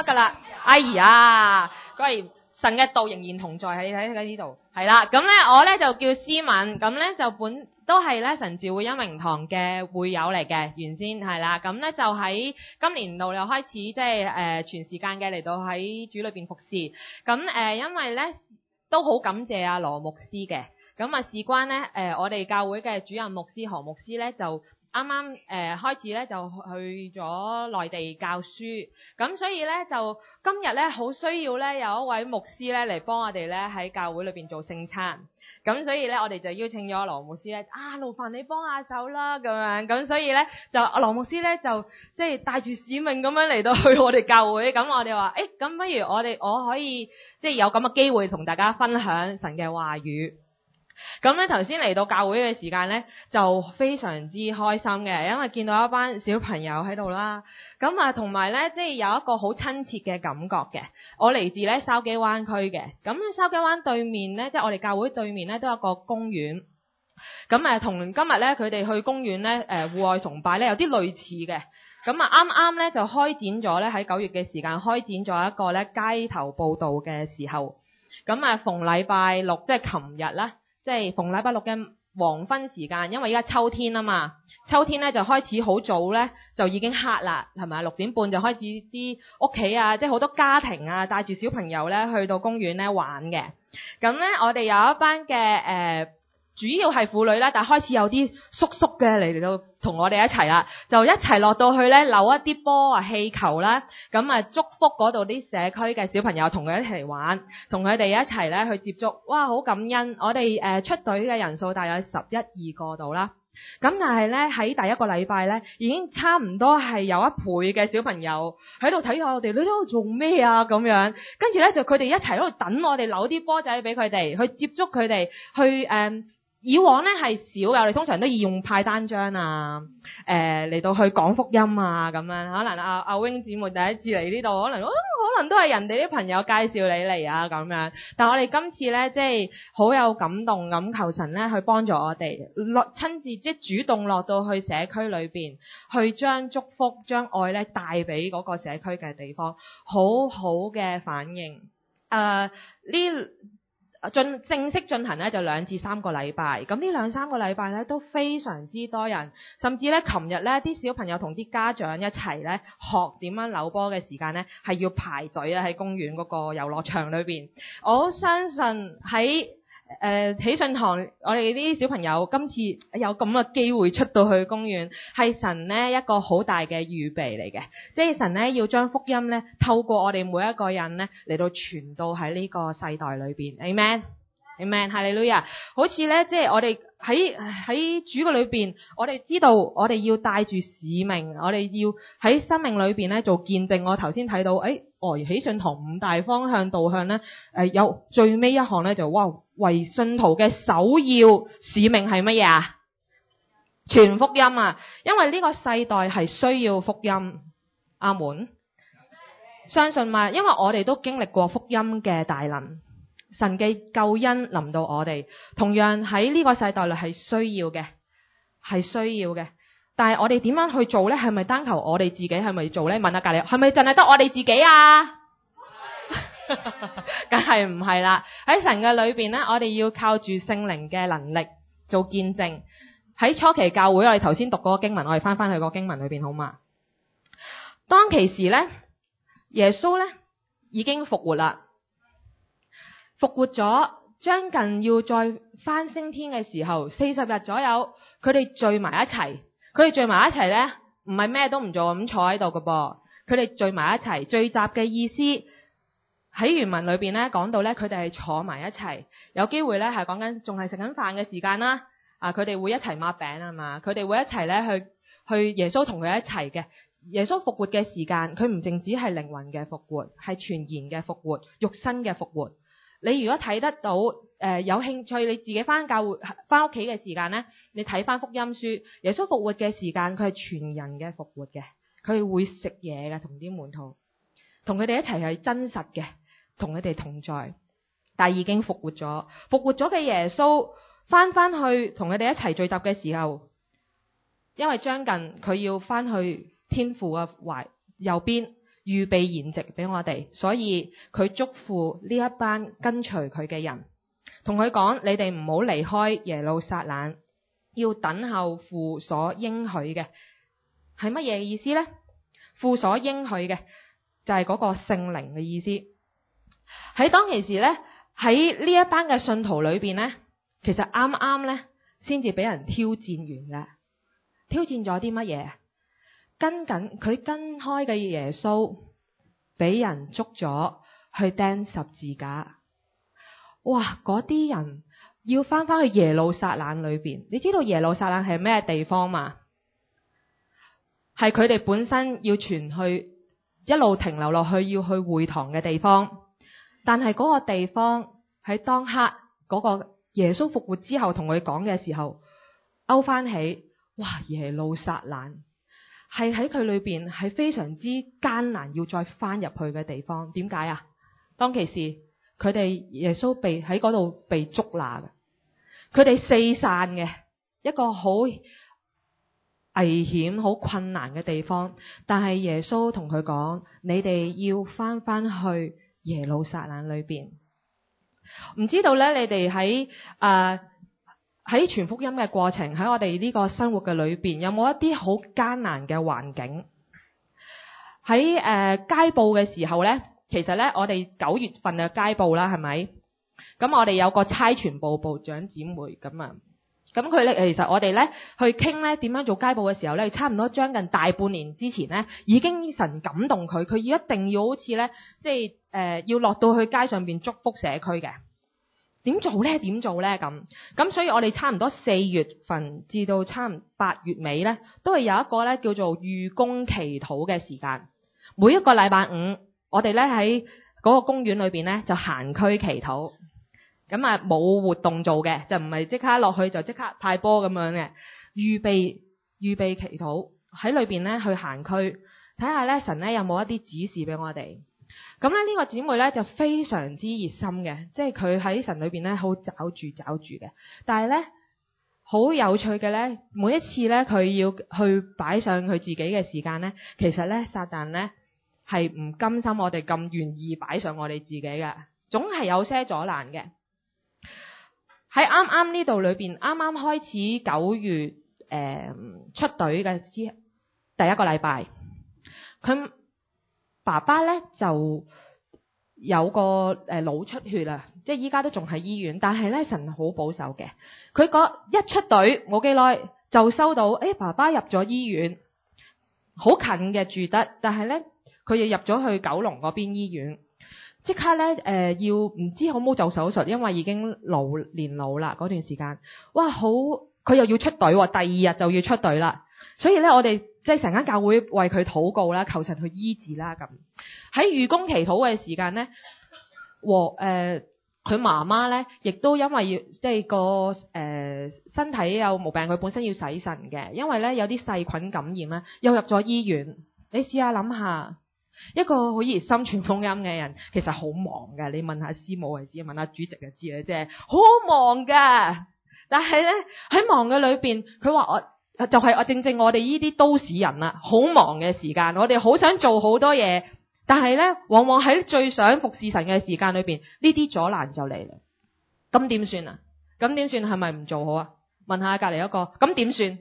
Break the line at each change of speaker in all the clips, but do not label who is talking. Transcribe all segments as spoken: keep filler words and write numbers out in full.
得㗎啦。哎呀，嗰係神嘅道仍然同在喺喺喺呢度。係啦，咁咧我咧就叫思敏，咁咧就本都係咧神召會恩榮堂嘅會友嚟嘅，原先係啦，咁咧就喺今年度又開始即係誒全時間嘅嚟到喺主裏邊服侍。咁誒、呃、因為咧都好感謝阿羅牧師嘅，咁啊事關咧誒我哋教會嘅主任牧師何牧師咧就。啱啱誒開始咧就去咗內地教書，咁所以咧就今日咧好需要咧有一位牧師咧嚟幫我哋咧喺教會裏邊做聖餐，咁所以咧我哋就邀請咗羅牧師咧啊，勞煩你幫下手啦咁樣，咁所以咧就阿羅牧師咧就即係帶住使命咁樣嚟到去我哋教會，咁我哋話誒咁不如我哋我可以即係有咁嘅機會同大家分享神嘅話語。咁咧頭先嚟到教會嘅時間咧就非常之開心嘅，因為見到一班小朋友喺度啦，咁啊同埋咧即係有一個好親切嘅感覺嘅。我嚟自咧筲箕灣區嘅，咁筲箕灣對面咧即係我哋教會對面咧都有一個公園，咁誒同今日咧佢哋去公園咧誒戶外崇拜咧有啲類似嘅，咁啊啱啱咧就開展咗咧喺九月嘅時間開展咗一個咧街頭報道嘅時候，咁啊逢禮拜六即係琴日啦。即係逢禮拜六嘅黃昏時間，因為依家秋天啊嘛，秋天咧就開始好早咧就已經黑啦，係咪？六點半就開始啲屋企啊，即係好多家庭啊帶住小朋友咧去到公園咧玩嘅。咁咧我哋有一班嘅誒、呃，主要係婦女啦，但係開始有啲叔叔嘅嚟到同我哋一齊啦，就一齊落到去咧扭一啲波啊氣球啦，咁啊祝福嗰度啲社區嘅小朋友同佢一齊玩，同佢哋一齊咧去接觸，哇好感恩！我哋誒、呃、出隊嘅人數大約十一二個度啦，咁但係咧喺第一個禮拜咧已經差唔多係有一倍嘅小朋友喺度睇下我哋，你喺度做咩啊咁樣，跟住咧就佢哋一齊喺度等我哋扭啲波仔俾佢哋去接觸佢哋，去誒。呃以往咧係少嘅，我哋通常都要用派單張啊，誒、呃、嚟到去講福音啊咁樣。可能阿阿 wing 姊妹第一次嚟呢度，可能、哦、可能都係人哋啲朋友介紹你嚟啊咁樣。但係我哋今次咧即係好有感動咁，求神咧去幫助我哋落親自即係主動落到去社區裏邊，去將祝福、將愛咧帶俾嗰個社區嘅地方，好好嘅反應。誒、呃、呢？進正式進行咧就兩至三個禮拜，咁呢兩三個禮拜咧都非常之多人，甚至咧琴日咧啲小朋友同啲家長一齊咧學點樣扭波嘅時間咧係要排隊啊，喺公園嗰個遊樂場裏邊。我相信喺誒、呃、喜信堂我哋啲小朋友今次有咁嘅機會出到去公園，係神呢一個好大嘅預備嚟嘅，即係神呢要將福音呢透過我哋每一個人呢嚟到傳到喺呢個世代裏邊。Amen Amen 哈利路亞。好似呢即係我哋喺喺主嘅裏邊，我哋知道我哋要帶住使命，我哋要喺生命裏邊呢做見證。我頭先睇到誒哦喜信堂五大方向導向呢，誒、呃、有最尾一項呢就哇為信徒嘅首要使命係乜嘢啊？傳福音啊！因為呢個世代係需要福音。阿門。相信嘛？因為我哋都經歷過福音嘅大能，神嘅救恩臨到我哋，同樣喺呢個世代裏係需要嘅，係需要嘅。但係我哋點樣去做呢？係咪單求我哋自己係咪做呢？問下隔籬，係咪淨係得我哋自己啊？梗係唔係啦！喺神嘅裏邊呢，我哋要靠住聖靈嘅能力做見證。喺初期教會，我哋頭先讀嗰個經文，我哋翻翻去個經文裏邊好嘛？當其時呢，耶穌呢已經復活啦，復活咗，將近要再翻升天嘅時候，四十日左右，佢哋聚埋一齊。佢哋聚埋一齊呢，唔係咩都唔做咁坐喺度㗎噃。佢哋聚埋一齊，聚集嘅意思喺原文裏邊呢講到呢，佢哋係坐埋一齊，有機會呢係講緊仲係食緊飯嘅時間啦。啊，佢哋會一齊擘餅啊嘛，佢哋會一齊呢去去耶穌同佢一齊嘅。耶穌復活嘅時間，佢唔淨止係靈魂嘅復活，係全然嘅復活，肉身嘅復活。你如果睇得到誒、呃、有興趣，你自己翻教會翻屋企嘅時間呢，你睇翻福音書，耶穌復活嘅時間，佢係全人嘅復活嘅，佢會食嘢嘅，同啲門徒，同佢哋一齊係真實嘅，同佢哋同在，但係已經復活咗，復活咗嘅耶穌翻翻去同佢哋一齊聚集嘅時候，因為將近佢要翻去天父嘅懷右邊， 預備筵席俾我哋，所以佢囑咐呢一班跟隨佢嘅人，同佢講：你哋唔好離開耶路撒冷，要等候父所應許嘅。係乜嘢意思呢？父所應許嘅就係嗰個聖靈嘅意思。喺當其時呢，喺呢一班嘅信徒裏邊呢，其實啱啱呢先至俾人挑戰完嘅。挑戰咗啲乜嘢？跟緊佢跟開嘅耶穌俾人捉咗去釘十字架。哇！嗰啲人要翻返去耶路撒冷裏邊，你知道耶路撒冷係咩地方嘛？係佢哋本身要傳去一路停留落去要去會堂嘅地方，但係嗰個地方喺當刻嗰個耶穌復活之後同佢講嘅時候，勾翻起，哇！耶路撒冷係喺佢裏邊係非常之艱難要再翻入去嘅地方。點解啊？當其時佢哋耶穌被喺嗰度被捉拿嘅，佢哋四散嘅一個好危險、好困難嘅地方。但係耶穌同佢講：你哋要翻翻去耶路撒冷裏邊。唔知道咧，你哋喺誒喺傳福音嘅過程，喺我哋呢個生活嘅裏邊，有冇一啲好艱難嘅環境？喺誒、呃、街報嘅時候咧，其實咧我哋九月份嘅街報啦，係咪？咁我哋有個差傳部部長姊妹咁啊，咁佢咧其實我哋咧去傾咧點樣做街報嘅時候咧，差唔多將近大半年之前咧，已經神感動佢，佢要一定要好似咧，即係誒、呃、要落到去街上邊祝福社區嘅。點做咧？點做咧？咁咁，所以我哋差唔多四月份至到差唔多八月尾咧，都係有一個咧叫做預工祈禱嘅時間。每一個禮拜五，我哋咧喺嗰個公園裏邊咧就行區祈禱。咁啊冇活動做嘅，就唔係即刻落去就即刻派波咁樣嘅，預備預備祈禱喺裏邊咧去行區，睇下咧神咧有冇一啲指示俾我哋。咁咧呢個姊妹咧就非常之熱心嘅，即係佢喺神裏邊咧好找住找住嘅。但係咧好有趣嘅咧，每一次咧佢要去擺上佢自己嘅時間咧，其實咧撒旦咧係唔甘心我哋咁願意擺上我哋自己嘅，總係有些阻攔嘅。喺啱啱呢度裏邊，啱啱開始九月誒、呃、出隊嘅之第一個禮拜，佢爸爸咧就有個誒腦出血啦，即係依家都仲喺醫院，但係咧神好保守嘅。佢嗰一出隊冇幾耐就收到，誒、哎、爸爸入咗醫院，好近嘅住得，但係咧佢又入咗去九龍嗰邊醫院，即刻咧誒、呃、要唔知好冇做手術，因為已經老年老啦嗰段時間。哇，好佢又要出隊，第二日就要出隊啦，所以咧我哋。即係成間教會為佢禱告啦，求神去醫治啦咁。喺預工祈禱嘅時間咧，和誒佢媽媽咧，亦都因為要即係個誒、呃、身體有毛病，佢本身要洗腎嘅，因為咧有啲細菌感染咧，又入咗醫院。你試下諗下，一個好熱心傳福音嘅人，其實好忙㗎。你問下師母就知，問下主席就知啦，即係好忙㗎。但係咧喺忙嘅裏邊，佢話我。就係我正正我哋呢啲都市人啦，好忙嘅時間，我哋好想做好多嘢，但係咧，往往喺最想服侍神嘅時間裏邊，呢啲阻攔就嚟啦。咁點算啊？咁點算？係咪唔做好啊？問下隔籬一個，咁點算？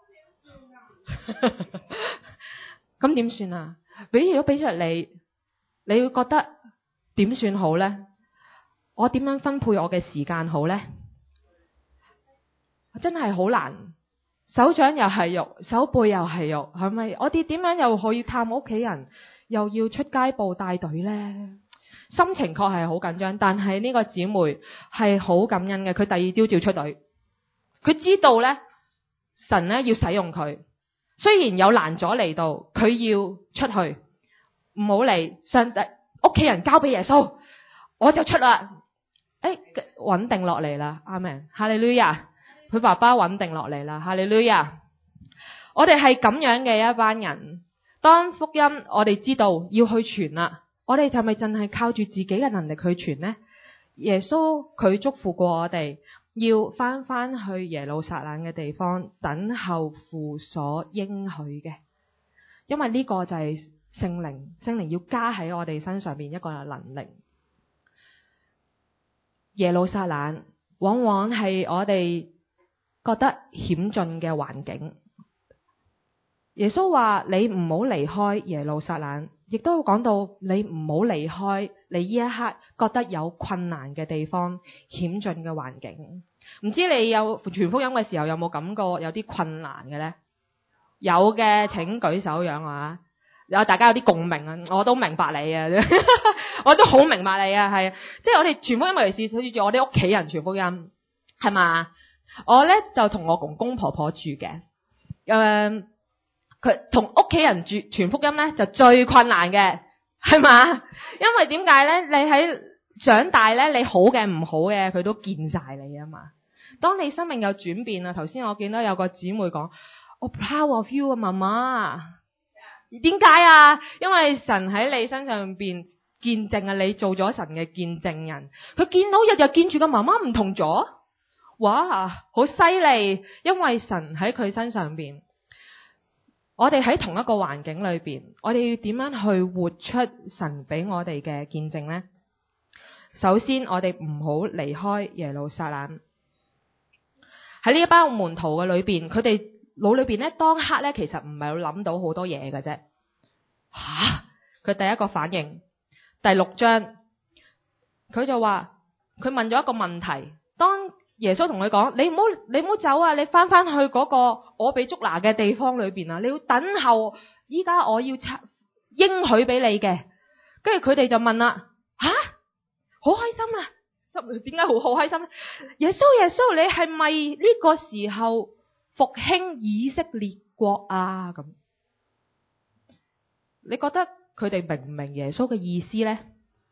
咁點算啊？俾如果俾出你，你會覺得點算好咧？我點樣分配我嘅時間好咧？真係好難。手掌又係肉，手背又係肉，係咪？我哋點樣又可以探屋企人，又要出街報帶隊呢？心情確係好緊張，但係呢個姊妹係好感恩嘅。佢第二朝照出隊，佢知道呢神呢要使用佢，雖然有難阻嚟到，佢要出去，唔好嚟上帝屋企人交俾耶穌，我就出啦。誒，穩定落嚟啦，阿們，哈利路亞。佢爸爸穩定落嚟啦，哈利路亞！我哋係咁樣嘅一班人，當福音我哋知道要去傳啦，我哋就咪淨係靠住自己嘅能力去傳呢？耶穌佢囑咐過我哋要翻翻去耶路撒冷嘅地方，等候父所應許嘅，因為呢個就係聖靈，聖靈要加喺我哋身上邊一個能力。耶路撒冷往往係我哋覺得險峻嘅環境。耶穌話你唔好離開耶路撒冷，亦都講到你唔好離開你呢一刻覺得有困難嘅地方、險峻嘅環境。唔知你有傳福音嘅時候有冇感覺有啲困難嘅呢？有嘅請舉手樣啊！有大家有啲共鳴啊，我都明白你啊，我都好明白你啊，係，即係我哋傳福音尤其是好似住我哋屋企人傳福音，係嘛？我咧就同我公公婆婆住嘅，誒、呃，佢同屋企人住傳福音咧就最困難嘅，係嘛？因為點解咧？你喺長大咧，你好嘅唔好嘅，佢都見晒你啊嘛。當你生命有轉變啊，頭先我見到有個姊妹講，我 proud of you 啊，媽媽。點解啊？因為神喺你身上邊見證啊，你做咗神嘅見證人。佢見到日日見住個媽媽唔同咗，哇，好犀利！因為神喺佢身上邊，我哋喺同一個環境裏邊，我哋要點樣去活出神俾我哋嘅見證呢？首先，我哋唔好離開耶路撒冷。喺呢一班門徒嘅裏邊，佢哋腦裏邊咧，當刻咧，其實唔係諗到好多嘢嘅啫。吓，佢第一個反應，第六章，佢就話，佢問咗一個問題。當耶穌同佢講，你唔好，你唔好走啊！你翻翻去嗰個我被捉拿嘅地方裏邊啊！你要等候，依家我要應許俾你嘅。跟住佢哋就問啦，吓，好開心啊！點解好好開心咧？耶穌，耶穌，你係咪呢個時候復興以色列國啊？咁你覺得佢哋明唔明耶穌嘅意思呢？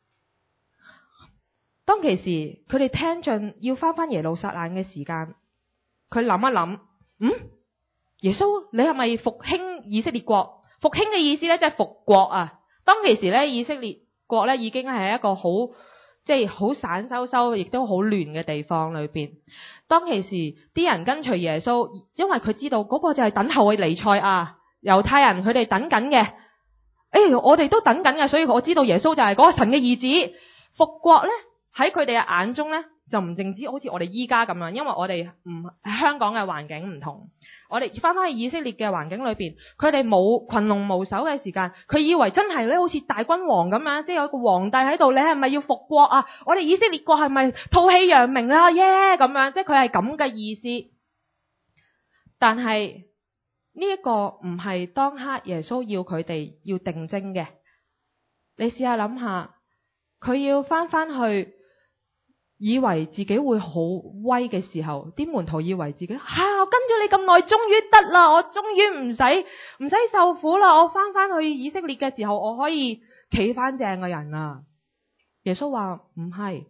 當其時佢哋聽盡要翻翻耶路撒冷嘅時間，佢諗一諗，嗯，耶穌你係咪復興以色列國？復興嘅意思咧，即係復國啊！當其時咧，以色列國咧已經係一個好即係好散修修，亦都好亂嘅地方裏邊。當其時啲人跟隨耶穌，因為佢知道嗰個就係等候嘅彌賽亞，猶太人佢哋等緊嘅。誒，我哋都等緊嘅，所以我知道耶穌就係嗰個神嘅兒子。復國咧，喺佢哋嘅眼中咧，就唔淨止好似我哋依家咁樣，因為我哋唔香港嘅環境唔同。我哋翻返去以色列嘅環境裏邊，佢哋冇群龍無首嘅時間，佢以為真係咧好似大君王咁樣，即係有個皇帝喺度，你係咪要復國啊？我哋以色列國係咪吐氣揚名啦？耶咁樣，即係佢係咁嘅意思。但係呢一個唔係當刻耶穌要佢哋要定睛嘅。你試下諗下，佢要翻翻去，以為自己會好威嘅時候，啲門徒以為自己吓、啊、跟咗你咁耐，終於得啦，我終於唔使唔使受苦啦，我翻翻去以色列嘅時候，我可以企翻正嘅人啦。耶穌話唔係，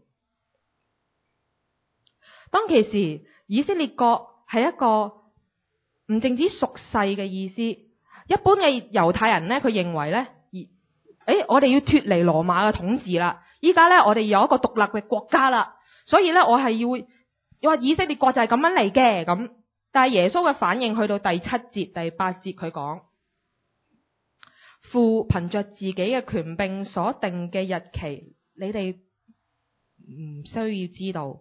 當其時以色列國係一個唔淨止屬世嘅意思，一般嘅猶太人咧，佢認為咧，誒，我哋要脫離羅馬嘅統治啦，依家咧我哋有一個獨立嘅國家啦，所以咧我係要話以色列國就係咁樣嚟嘅咁。但係耶穌嘅反應去到第七節、第八節，佢講，父憑着自己嘅權柄所定嘅日期，你哋唔需要知道。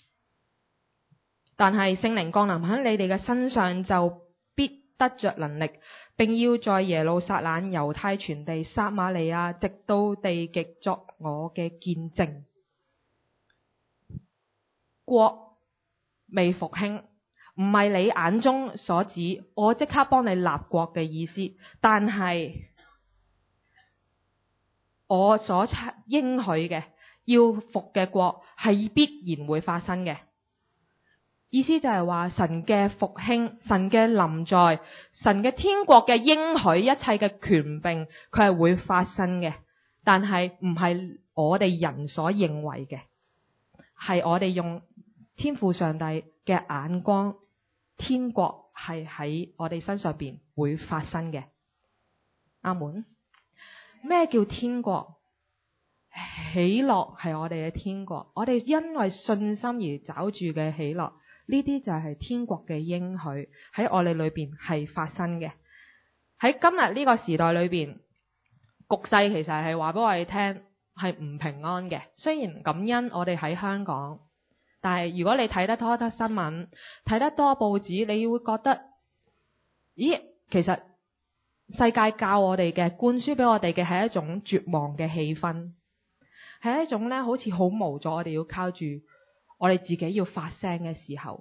但係聖靈降臨喺你哋嘅身上，就必得着能力，並要在耶路撒冷、猶太全地、撒瑪利亞，直到地極作我嘅見證。國未復興，唔係你眼中所指，我即刻幫你立國嘅意思。但係我所應許嘅要復嘅國係必然會發生嘅。意思就係話神嘅復興，神嘅臨在，神嘅天國嘅應許，一切嘅權柄，佢係會發生嘅。但係唔係我哋人所認為嘅，係我哋用天父上帝嘅眼光，天國係喺我哋身上邊會發生嘅。阿門。咩叫天國？喜樂係我哋嘅天國，我哋因為信心而找住嘅喜樂。呢啲就係天國嘅應許喺我哋裏邊係發生嘅。喺今日呢個時代裏邊， 局勢其實係話俾我哋聽係唔平安嘅。雖然感恩我哋喺香港，但係如果你睇得多得新聞，睇得多報紙，你會覺得，咦，其實世界教我哋嘅，灌輸俾我哋嘅係一種絕望嘅氣氛，係一種咧好似好無助，我哋要靠住我哋自己要發聲嘅時候，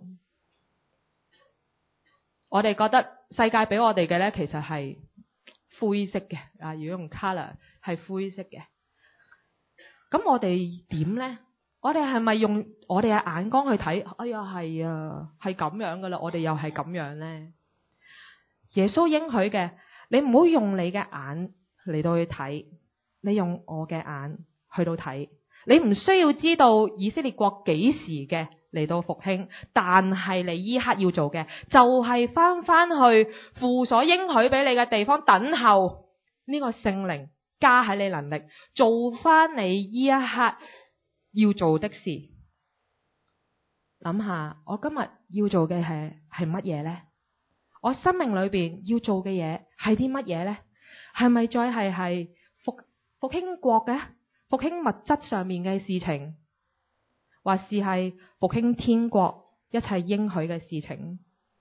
我哋覺得世界俾我哋嘅咧其實係灰色嘅，啊，如果用 colour 係灰色嘅。咁我哋點咧？我哋係咪用我哋嘅眼光去睇？哎呀，係啊，係咁樣噶啦，我哋又係咁樣咧。耶穌應許嘅，你唔好用你嘅眼嚟到去睇，你用我嘅眼去到睇。你唔需要知道以色列國幾時嘅嚟到復興，但係你依刻要做嘅就係翻翻去父所應許俾你嘅地方，等候呢個聖靈加喺你能力，做翻你依一刻要做的事。諗下我今日要做嘅係係乜嘢呢？我生命裏邊要做嘅嘢係啲乜嘢呢？係咪再係係復復興國嘅？復興物質上面嘅事情，或是係復興天國一切應許嘅事情？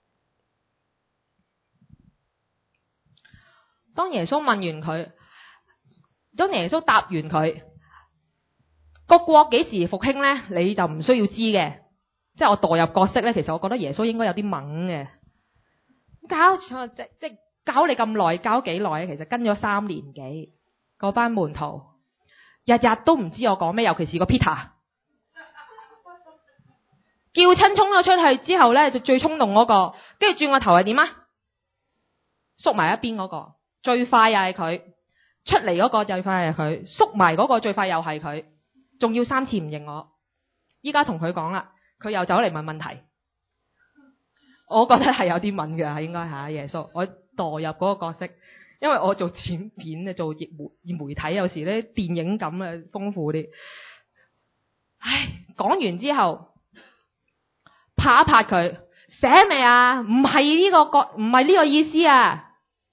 當耶穌問完佢，當耶穌答完佢，個國幾時復興呢？你就唔需要知嘅。即係我代入角色呢，其實我覺得耶穌應該有啲懵嘅。搞即即搞你咁耐，搞幾耐？其實跟咗三年幾，嗰班門徒。日日都唔知我講咩，尤其是個 Peter， 叫親衝咗出去之後咧，就最衝動嗰個，跟住轉個頭係點啊？縮埋一邊嗰個，最快又係佢，出嚟嗰個最快係佢，縮埋嗰個最快又係佢，仲要三次唔認我。依家同佢講啦，佢又走嚟問問題，我覺得係有啲問嘅，應該係耶穌，我代入嗰個角色。因為我做剪片啊，做業媒媒體，有時咧電影感啊豐富啲。唉，講完之後拍一拍佢，寫未啊？唔係呢個角，唔係呢個意思啊。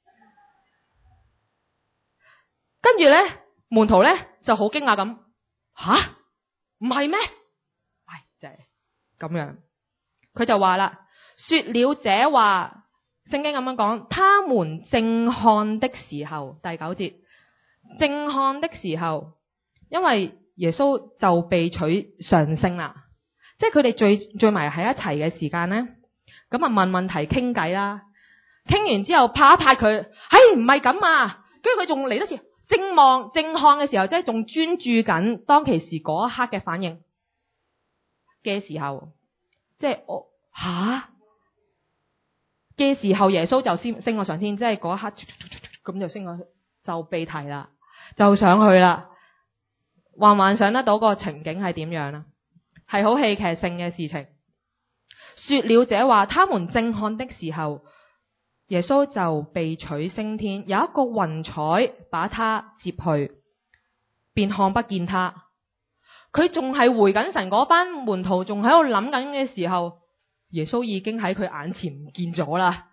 跟住咧，門徒咧就好驚訝咁，吓？唔係咩？唉，就係咁樣。佢就話啦，說了這話。聖經咁樣講，他們正看的時候，第九節，正看的時候，因為耶穌就被取上升啦，即係佢哋聚聚埋喺一齊嘅時間咧，咁啊問問題傾偈啦，傾完之後拍一拍佢，唉唔係咁啊，跟住佢仲嚟多次，正望正看嘅時候，即係仲專注緊當其時嗰一刻嘅反應嘅時候，即係我吓。嘅時候，耶穌就先升咗上天，即係嗰一刻咁就升咗，就被提啦，就上去啦。幻幻想得到個情景係點樣啦？係好戲劇性嘅事情。說了這話，他們正看的時候，耶穌就被取升天，有一個雲彩把他接去，便看不見他。佢仲係回緊神，嗰班門徒仲喺度諗緊嘅時候，耶穌已經喺佢眼前唔見咗啦。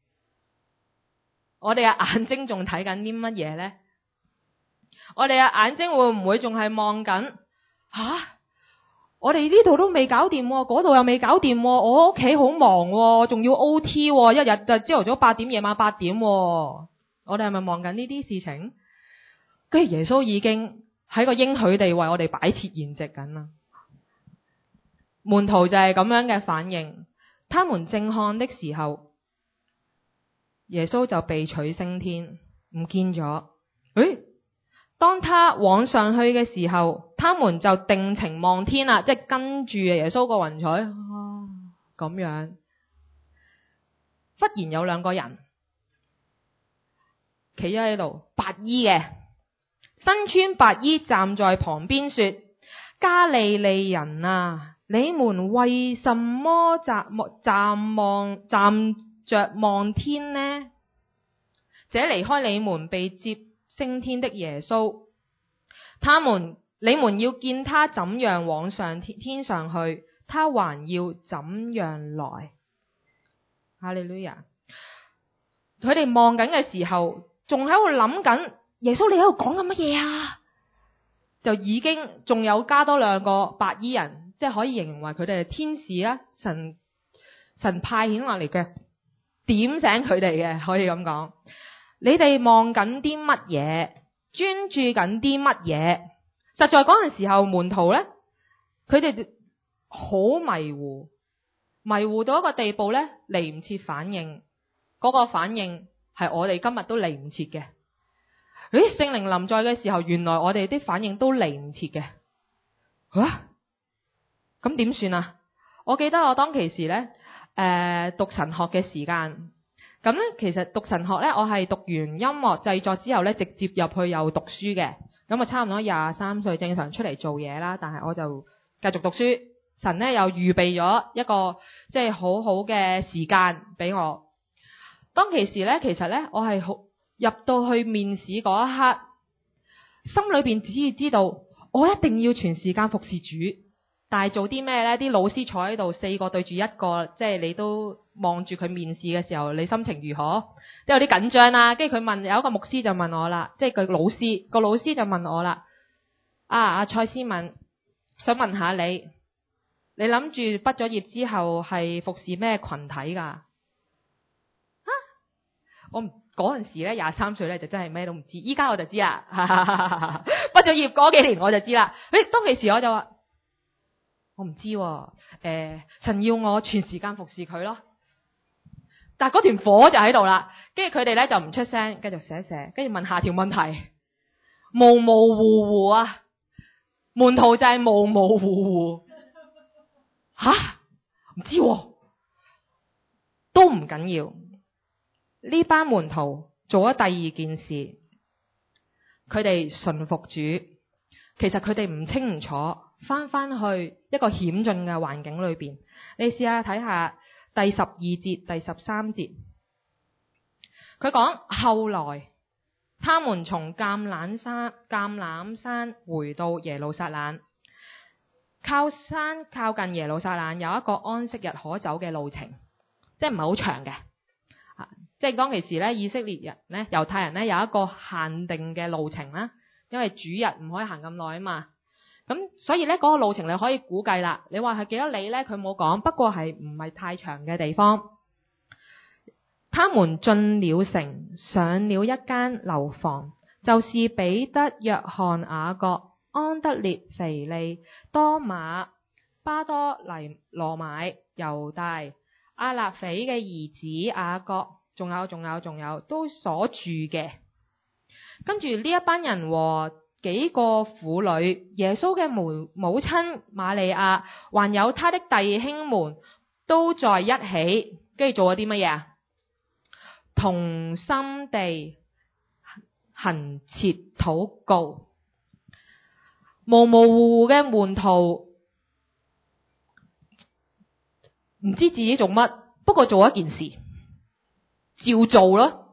我哋嘅眼睛仲睇緊啲乜嘢呢？我哋嘅眼睛會唔會仲係望緊？吓，我哋呢度都未搞掂，嗰度又未搞掂，我屋企好忙，仲要 O T， 一日就朝頭早八點，夜晚八點。我哋係咪望緊呢啲事情？跟住耶穌已經喺個應許地為我哋擺設筵席緊啦。門徒就係咁樣嘅反應，他們正看的時候，耶穌就被取升天，唔見咗。誒，當他往上去嘅時候，他們就定睛望天啦，即係跟住耶穌個雲彩，啊，咁樣。忽然有兩個人企咗喺度，白衣嘅，身穿白衣站在旁邊說：加利利人啊，你們為什麼站站望站着望天呢？這離開你們被接升天的耶穌，他們你們要見他怎樣往上天天上去，他還要怎樣來。哈利路亞！佢哋望緊嘅時候，仲喺度諗緊耶穌你喺度講緊乜嘢啊？就已經仲有加多兩個白衣人，即係可以形容為佢哋係天使啦，神神派遣落嚟嘅，點醒佢哋嘅，可以咁講。你哋望緊啲乜嘢？專注緊啲乜嘢？實在嗰陣時候，門徒咧，佢哋好迷糊，迷糊到一個地步咧，嚟唔切反應。嗰個反應係我哋今日都嚟唔切嘅。咦，聖靈臨在嘅時候，原來我哋啲反應都嚟唔切嘅。吓，咁點算啊？我記得我當其時咧，誒、呃、讀神學嘅時間，咁咧其實讀神學咧，我係讀完音樂製作之後咧，直接入去又讀書嘅。咁啊，差唔多廿三歲正常出嚟做嘢啦，但係我就繼續讀書。神咧又預備咗一個即係好好嘅時間俾我。當其時咧，其實咧我係好入到去面試嗰一刻，心裏邊只係知道我一定要全時間服侍主。但係做啲咩咧？啲老師坐喺度，四個對住一個，即係你都望住佢面試嘅時候，你心情如何？都有啲緊張啦。跟住佢問，有一個牧師就問我啦，即係個老師，個老師就問我啦：啊，阿蔡思敏，想問下你，你諗住畢咗業之後係服侍咩群體噶？我嗰陣時咧廿三歲咧就真係咩都唔知，依家我就知啦。畢咗業嗰幾年我就知啦。誒，當其時我就話我唔知，誒、呃，神要我全時間服侍佢咯。但係嗰團火就喺度啦，跟住佢哋咧就唔出聲，繼續寫寫，跟住問下條問題，模模糊糊啊，門徒就係模模糊糊，吓唔知、啊，都唔緊要。呢班門徒做咗第二件事，佢哋順服主。其實佢哋唔清唔楚，翻翻去一個險峻嘅環境裏邊。你試下睇下第十二節、第十三節，佢講後來，他們從橄欖山、橄欖山回到耶路撒冷，靠山靠近耶路撒冷有一個安息日可走嘅路程，即係唔係好長嘅。即係當其時咧，以色列人咧、猶太人咧有一個限定嘅路程啦，因為主日唔可以行咁耐啊嘛。咁所以咧嗰個路程你可以估計啦。你話係幾多里咧？佢冇講，不過係唔係太長嘅地方。他們進了城，上了一間樓房，就是彼得、約翰、雅各、安德烈、腓利、多馬、巴多黎、羅買、猶大、亞勒腓嘅兒子雅各。仲有仲有仲有都所住嘅。跟住呢一班人和幾個婦女，耶穌嘅母母親瑪利亞，還有他的弟兄們都在一起，跟住做咗啲乜嘢啊？同心地恆切禱告。模模糊糊嘅門徒唔知自己做乜，不過做一件事。照做咯。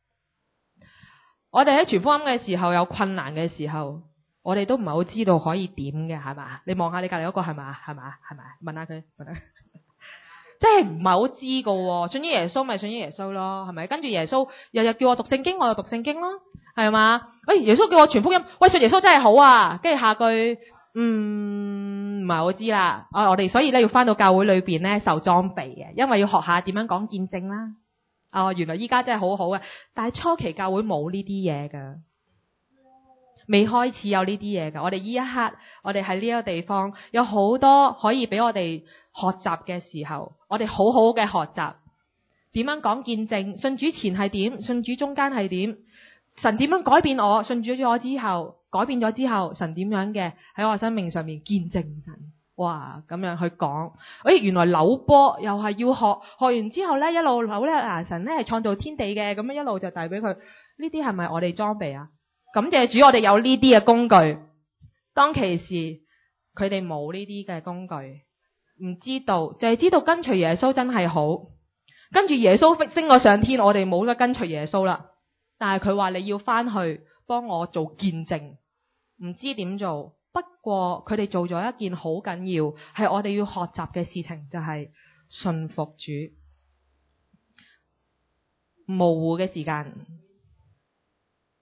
我哋喺傳福音嘅時候有困難嘅時候，我哋都唔係好知道可以點嘅，係嘛？你望下你隔籬嗰個係咪？係咪？係咪？問下佢，問下，即係唔係好知噶。信咗耶穌咪信咗耶穌咯，係咪？跟住耶穌日日叫我讀聖經，我就讀聖經咯，係嘛？喂，耶穌叫我傳福音，喂，信耶穌真係好啊。跟住下句，嗯，唔係好知啦。啊，我哋所以咧要翻到教會裏邊咧受裝備嘅，因為要學下點樣講見證啦。哦，原來依家真係好好嘅，但係初期教會冇呢啲嘢噶，未開始有呢啲嘢噶。我哋依一刻，我哋喺呢個地方有好多可以俾我哋學習嘅時候，我哋好好嘅學習點樣講見證，信主前係點，信主中間係點，神點樣改變我，信主咗之後改變咗之後，神點樣嘅喺我生命上面見證神。哇，咁樣去講，誒，原來扭波又係要學，學完之後咧一路扭咧，啊，神咧係創造天地嘅，咁樣一路就帶俾佢。呢啲係咪我哋裝備啊？感謝主，我哋有呢啲嘅工具。當其時佢哋冇呢啲嘅工具，唔知道，就係知道跟隨耶穌真係好。跟住耶穌升我上天，我哋冇得跟隨耶穌啦。但係佢話你要翻去幫我做見證，唔知點做。不過佢哋做咗一件好緊要，係我哋要學習嘅事情，就係順服主。模糊嘅時間，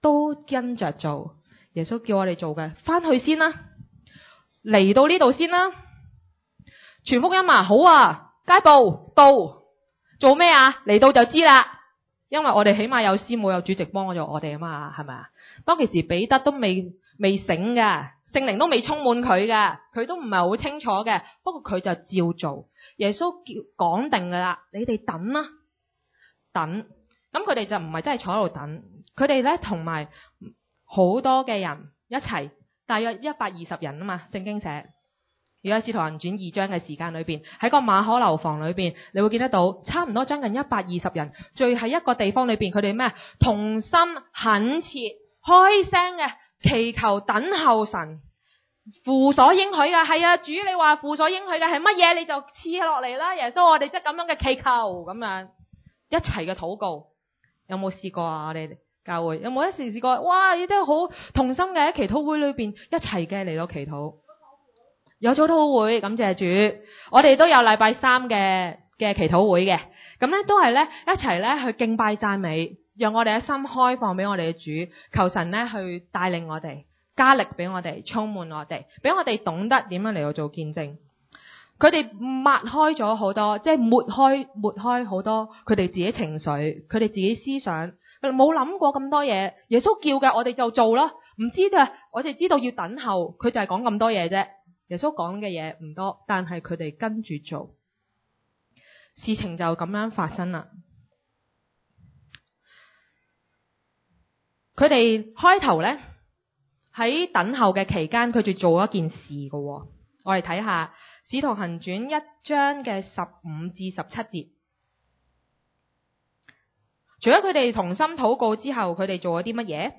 都跟着做。耶穌叫我哋做嘅，翻去先啦，嚟到呢度先啦。傳福音啊，好啊，街步到做咩啊？嚟到就知啦，因為我哋起碼有師母有主席幫咗我哋啊嘛，係咪啊？當其時彼得都未未醒㗎，聖靈都未充滿佢㗎，佢都唔係好清楚嘅。不過佢就照做。耶穌叫講定噶啦，你哋等啦，等。咁佢哋就唔係真係坐喺度等，佢哋咧同埋好多嘅人一齊，大約一百二十人啊嘛。聖經寫，如果喺《使徒行傳》二章嘅時間裏邊，喺個馬可樓房裏邊，你會見得到差唔多將近一百二十人聚喺一個地方裏邊，佢哋咩同心懇切開聲嘅祈求等候神父所應許嘅。係啊，主你話父所應許嘅係乜嘢，你就賜落嚟啦。耶穌，我哋即係咁樣嘅祈求，咁樣一齊嘅禱告，有冇試過啊？我哋教會有冇一時試過？哇！亦都好同心嘅喺祈禱會裏邊一齊嘅嚟到祈禱。有早禱會，感謝主。我哋都有禮拜三嘅嘅祈禱會嘅，咁咧都係咧一齊咧去敬拜讚美，讓我哋嘅心開放俾我哋嘅主，求神咧去帶領我哋，加力俾我哋，充滿我哋，俾我哋懂得點樣嚟到做見證。佢哋抹開咗好多，即係抹開抹開好多佢哋自己情緒，佢哋自己思想，佢哋冇諗過咁多嘢。耶穌叫嘅，我哋就做咯。唔知道，我哋知道要等候，佢就係講咁多嘢啫。耶穌講嘅嘢唔多，但係佢哋跟住做，事情就咁樣發生啦。佢哋開頭咧喺等候嘅期間，佢就做一件事嘅。我哋睇下《使徒行傳》一章嘅十五至十七節。除咗佢哋同心禱告之後，佢哋做咗啲乜嘢？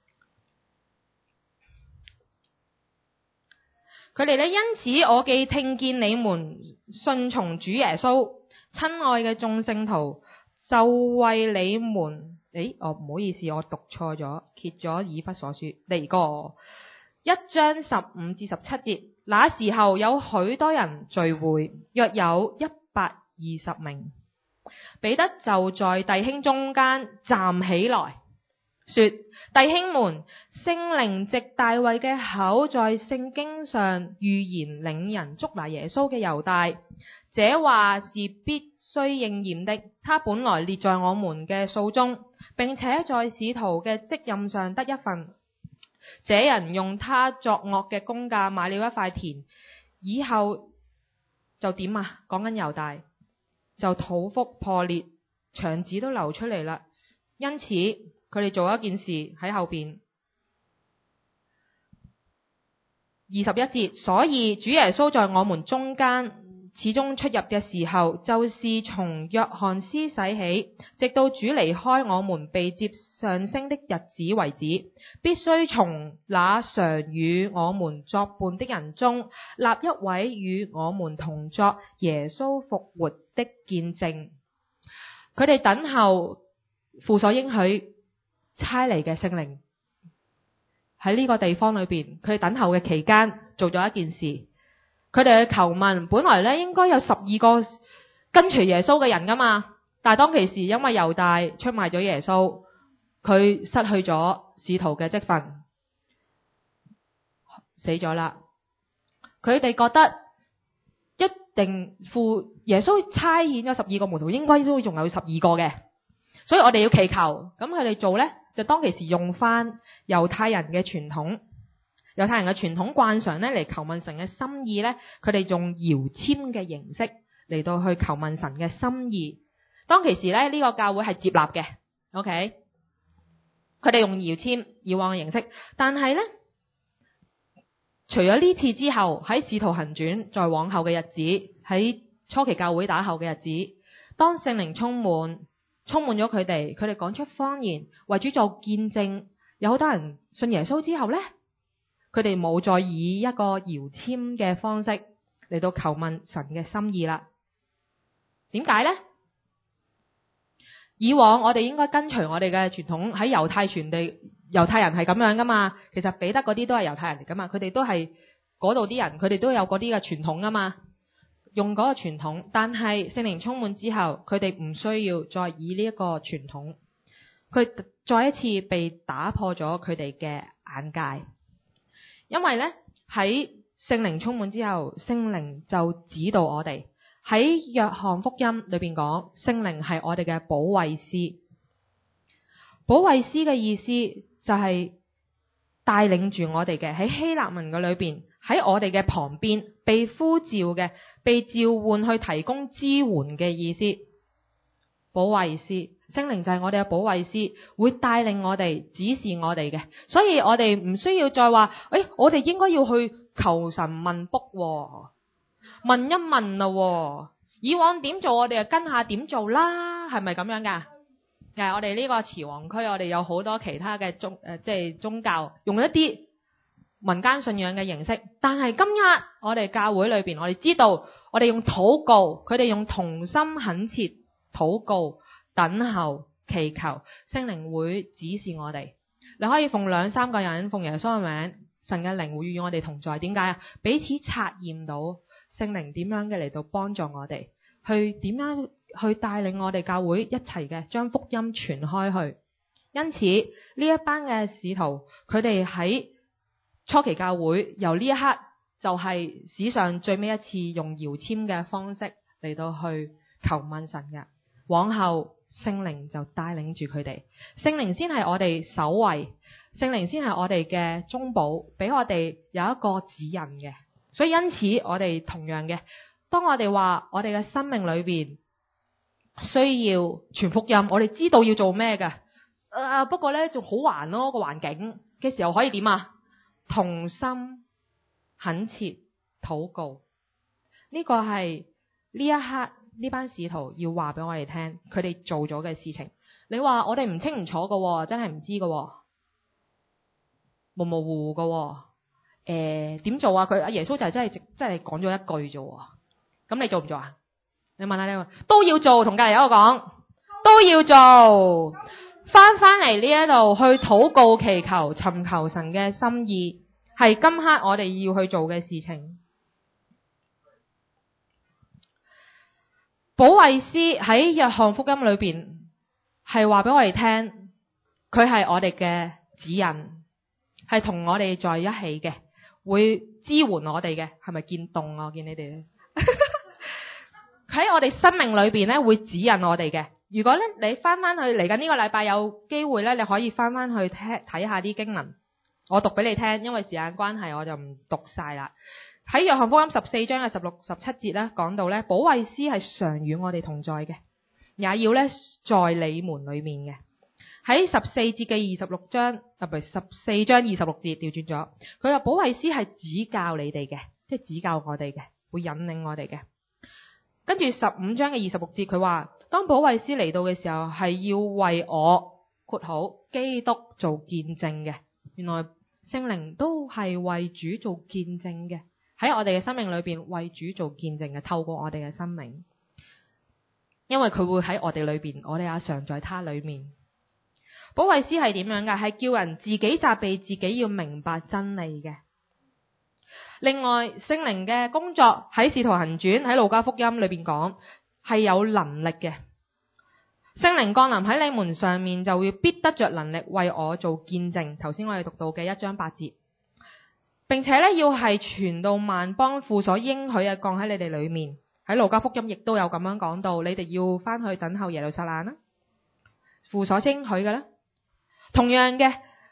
佢哋咧，因此我既聽見你們信從主耶穌，親愛嘅眾聖徒，就為你們，誒，哦，唔好意思，我讀錯咗，揭咗以弗所書嚟過一章十五至十七節。那時候有許多人聚會，約有一百二十名。彼得就在弟兄中間站起來，說：弟兄們，聖靈藉大衛嘅口在聖經上預言領人捉拿耶穌嘅猶大，這話是必須應驗的。他本來列在我們嘅數中，並且在使徒嘅職任上得一份。這人用他作惡嘅工價買了一塊田，以後就點啊？講緊猶大就肚腹破裂，腸子都流出嚟啦。因此佢哋做一件事喺後邊二十一節，所以主耶穌在我們中間始終出入嘅時候，就是從約翰施洗起，直到主離開我們被接上升的日子為止，必須從那常與我們作伴的人中立一位與我們同作耶穌復活的見證。佢哋等候父所應許差嚟嘅聖靈喺呢個地方裏邊，佢哋等候嘅期間做咗一件事，佢哋去求問。本來咧應該有十二個跟隨耶穌嘅人噶嘛，但係當其時因為猶大出賣咗耶穌，佢失去咗使徒嘅職分，死咗啦。佢哋覺得一定父耶穌差遣咗十二個門徒，應該都仲有十二個嘅，所以我哋要祈求。咁佢哋做咧，就當其時用翻猶太人嘅傳統，猶太人嘅傳統慣常咧嚟求問神嘅心意咧，佢哋用搖籤嘅形式嚟到去求問神嘅心意。當其時咧，呢個教會係接納嘅 ，OK， 佢哋用搖籤以往嘅形式，但係咧，除咗呢次之後，喺使徒行傳再往後嘅日子，喺初期教會打後嘅日子，當聖靈充滿。充滿咗佢哋，佢哋講出方言，為主做見證。有好多人信耶穌之後呢，佢哋冇再以一個搖籤嘅方式嚟到求問神嘅心意啦。點解呢？以往我哋應該跟隨我哋嘅傳統，喺猶太傳地，猶太人係咁樣噶嘛。其實彼得嗰啲都係猶太人嚟噶嘛，佢哋都係嗰度啲人，佢哋都有嗰啲嘅傳統噶嘛。用嗰個傳統，但係聖靈充滿之後，佢哋唔需要再以呢一個傳統，佢再一次被打破咗佢哋嘅眼界。因為咧喺聖靈充滿之後，聖靈就指導我哋。喺約翰福音裏邊講，聖靈係我哋嘅保惠師。保惠師嘅意思就係帶領住我哋嘅，喺希臘文嘅裏邊，喺我哋嘅旁邊，被呼召嘅，被召喚去提供支援嘅意思。保惠師，聖靈就係我哋嘅保惠師，會帶領我哋，指示我哋嘅。所以我哋唔需要再話，誒、哎，我哋應該要去求神問卜、哦，問一問啦、哦。以往點做，我哋就跟下點做啦，係咪咁樣噶？誒，我哋呢個慈皇區，我哋有好多其他嘅宗誒，即係宗教，用一啲民間信仰嘅形式。但係今日我哋教會裏邊，我哋知道，我哋用禱告，佢哋用同心懇切禱告、等候、祈求，聖靈會指示我哋。你可以奉兩三個人，奉耶穌嘅名，神嘅靈會與我哋同在。點解啊？彼此察驗到聖靈點樣嘅嚟到幫助我哋，去點樣去帶領我哋教會一齊嘅將福音傳開去。因此呢一班嘅使徒，佢哋喺初期教會，由呢一刻就係史上最尾一次用搖籤嘅方式嚟到去求問神嘅。往後聖靈就帶領住佢哋，聖靈先係我哋首位，聖靈先係我哋嘅中保，俾我哋有一個指引嘅。所以因此我哋同樣嘅，當我哋話我哋嘅生命裏邊需要傳福音，我哋知道要做咩嘅，啊不過咧仲好煩咯，個環境嘅時候可以點啊？同心懇切禱告，呢個係呢一刻呢班使徒要話俾我哋聽，佢哋做咗嘅事情。你話我哋唔清唔楚㗎，真係唔知㗎，模模糊糊㗎。誒，點做啊？佢阿耶穌就係真係真係講咗一句啫。咁你做唔做啊？你問下你，都要做。同隔籬有個講，都要做。翻翻嚟呢一度去禱告、祈求、尋求神嘅心意，係今刻我哋要去做嘅事情。保惠師喺約翰福音裏邊係話俾我哋聽，佢係我哋嘅指引，係同我哋在一起嘅，會支援我哋嘅。係咪見動啊？我見你哋喺我哋生命裏邊咧，會指引我哋嘅。如果咧你翻翻去嚟緊呢個禮拜有機會咧，你可以翻翻去聽睇下啲經文，我讀俾你聽，因為時間關係我就唔讀晒啦。喺約翰福音十四章嘅十六、十七節咧，講到咧，保惠師係常與我哋同在嘅，也要咧在你們裏面嘅。喺十四節嘅二十六章啊，唔係十四章二十六節調轉咗，佢話保惠師係指教你哋嘅，即係指教我哋嘅，會引領我哋嘅。跟住十五章嘅二十六節，佢話當保惠師嚟到嘅時候，係要為我括號基督做見證嘅。原來聖靈都係為主做見證嘅，喺我哋嘅生命裏邊為主做見證嘅，透過我哋嘅生命，因為佢會喺我哋裏邊，我哋也常在他裏面。保惠師係點樣噶？係叫人自己責備自己，要明白真理嘅。另外，聖靈嘅工作喺使徒行傳喺路加福音裏邊講係有能力嘅。聖靈降臨喺你們上面，就會必得着能力為我做見證。頭先我哋讀到嘅一章八節，並且咧要係傳到萬邦，父所應許嘅降喺你哋裏面。喺路加福音亦都有咁樣講到，你哋要翻去等候耶路撒冷啦，父所應許嘅啦。同樣嘅，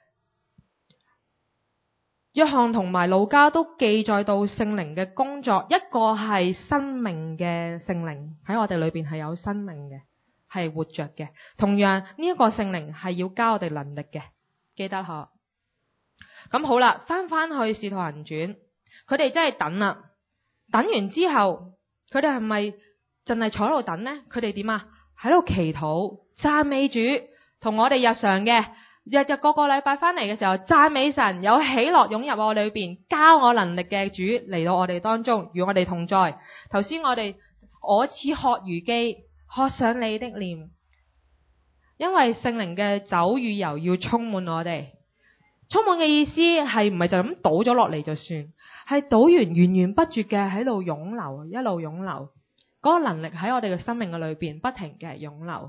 約翰同埋路加都記載到聖靈嘅工作，一個係生命嘅聖靈喺我哋裏邊係有生命嘅，係活着嘅。同樣呢一個聖靈係要交我哋能力嘅，記得嗬。咁好啦，翻翻去使徒行傳，佢哋真係等啦，等完之後，佢哋係咪淨係坐喺度等呢？佢哋點啊？喺度祈禱讚美主，同我哋日常嘅。日日個個禮拜翻嚟嘅時候，讚美神，有喜樂湧入我裏邊，交我能力嘅主嚟到我哋當中，與我哋同在。頭先我哋我似喝如飢，喝上你的臉，因為聖靈嘅酒與油要充滿我哋。充滿嘅意思係唔係就咁倒咗落嚟就算，係倒完源源不絕嘅喺度湧流，一路湧流。嗰個能力喺我哋嘅生命嘅裏邊不停嘅湧流。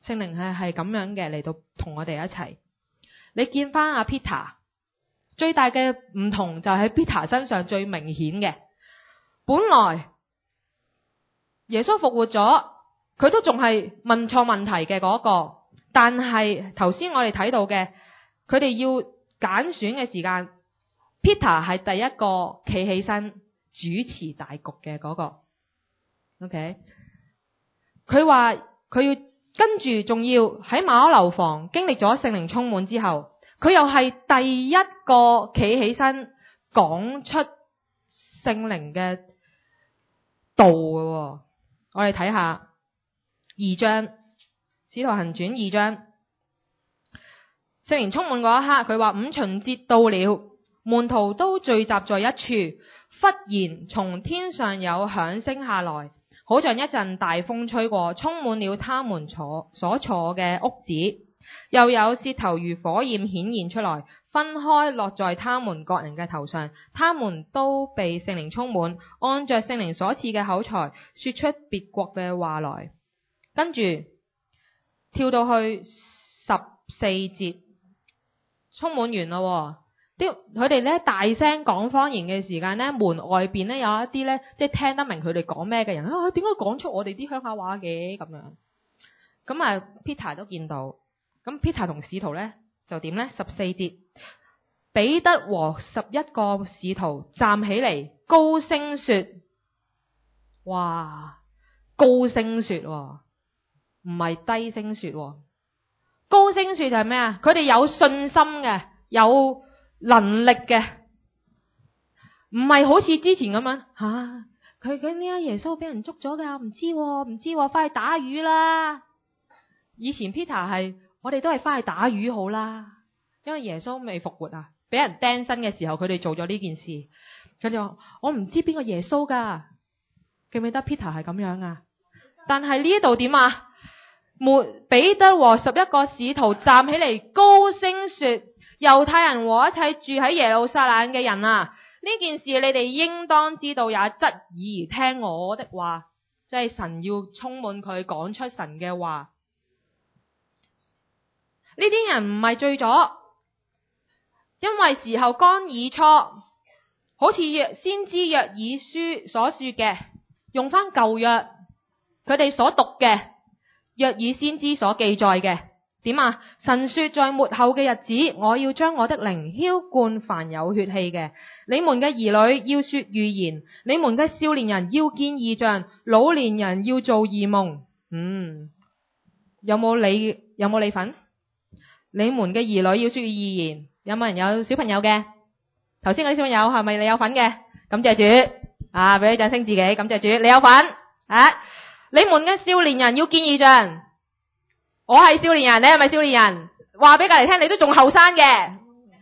聖靈係係咁樣嘅嚟到同我哋一齊。你見翻阿 Peter 最大嘅唔同就喺 Peter 身上最明顯嘅，本來耶穌復活咗，佢都仲係問錯問題嘅嗰個，但係頭先我哋睇到嘅，佢哋要揀選嘅時間 ，Peter 係第一個企起身主持大局嘅嗰個。OK， 佢話佢要跟住仲要喺馬可樓房經歷咗聖靈充滿之後，佢又係第一個企起身講出聖靈嘅道嘅。我哋睇下二章《使徒行傳》二章，聖靈充滿嗰一刻，佢話五旬節到了，門徒都聚集在一處，忽然從天上有響聲下來，好像一陣大風吹過，充滿了他們坐所坐嘅屋子，又有舌頭如火焰顯現出來，分開落在他們各人嘅頭上，他們都被聖靈充滿，按着聖靈所賜嘅口才說出別國嘅話來。跟住跳到去十四節，充滿完咯。啲佢哋咧大聲講方言嘅時間咧，門外邊咧有一啲咧即係聽得明佢哋講咩嘅人啊，點解講出我哋啲鄉下話嘅咁樣？咁啊 Peter 都見到，咁 Peter 同使徒咧就點咧？十四節，彼得和十一個使徒站起嚟，高聲說：哇，高聲說，唔係低聲說。高聲說就係咩啊？佢哋有信心嘅，有能力嘅，唔係好似之前咁樣吓，佢佢呢？耶穌俾人捉咗噶，唔知唔知，翻去打魚啦。以前 Peter 係我哋都係翻去打魚好啦，因為耶穌未復活啊，俾人釘身嘅時候，佢哋做咗呢件事。佢就話我唔知邊個耶穌噶，記唔記得 Peter 係咁樣啊？但係呢度點啊？彼得和十一個使徒站起嚟，高聲說：猶太人和一切住喺耶路撒冷嘅人啊，呢件事你哋應當知道，也側耳而聽我的話，即係神要充滿佢講出神嘅話。呢啲人唔係醉咗，因為時候剛已錯，好似先知約珥書所說嘅，用翻舊約佢哋所讀嘅約珥先知所記載嘅點啊？神說在末後嘅日子，我要將我的靈澆灌凡有血氣嘅，你們嘅兒女要說預言，你們嘅少年人要見異象，老年人要做異夢。嗯，有冇你有冇你份？你們嘅兒女要說預言，有冇人有小朋友嘅？頭先嗰啲小朋友係咪你有份嘅？感謝主啊，俾啲掌聲自己，感謝主，你有份啊！你們嘅少年人要見異象，我係少年人，你係咪少年人？話俾隔籬聽，你都仲後生嘅。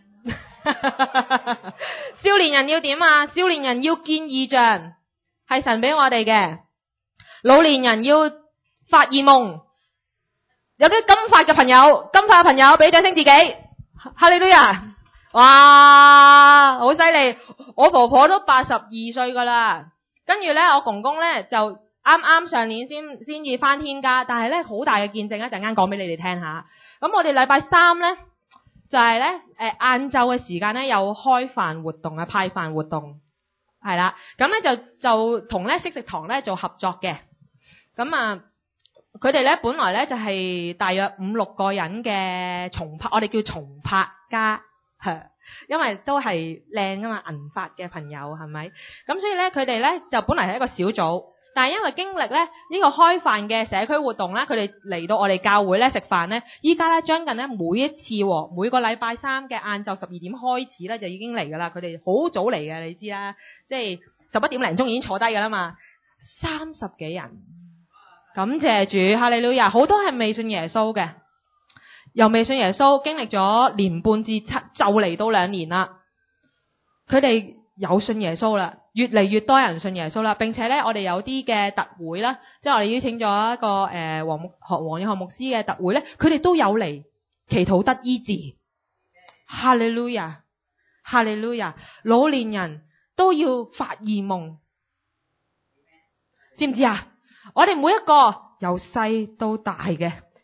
少年人要點啊？少年人要見異象，係神俾我哋嘅。老年人要發異夢。有啲金髮嘅朋友，金髮嘅朋友俾掌聲自己。哈利路亞！哇，好犀利！我婆婆都八十二歲噶啦，跟住咧我公公咧就啱啱上年先先至翻天家，但係咧好大嘅見證，一陣間講俾你哋聽下。咁我哋禮拜三咧就係咧誒晏晝嘅時間咧有開飯活動啊，派飯活動係啦，咁咧就就同咧惜食堂咧做合作嘅。咁啊佢哋咧本來咧就係大約五六個人嘅重拍，我哋叫重拍家，因為都係靚啊嘛，銀髮嘅朋友係咪？咁所以咧佢哋咧就本來係一個小組，但係因為經歷咧呢個開飯嘅社區活動咧，佢哋嚟到我哋教會咧食飯咧，依家咧將近咧每一次每個禮拜三嘅晏晝十二點開始咧就已經嚟噶啦，佢哋好早嚟嘅，你知啦，即係十一點零鐘已經坐低噶啦嘛，三十幾人。感謝主，哈利路亞！好多係未信耶穌嘅，由未信耶穌經歷咗年半至七，就嚟到兩年啦。佢哋有信耶穌啦，越嚟越多人信耶穌啦，並且咧，我哋有啲嘅特會啦，即係我哋邀請咗一個誒黃牧黃約翰牧師嘅特會咧，佢哋都有嚟祈禱得醫治。哈利路亞，哈利路亞！老年人都要發異夢，知唔知啊？我哋每一個由細到大嘅，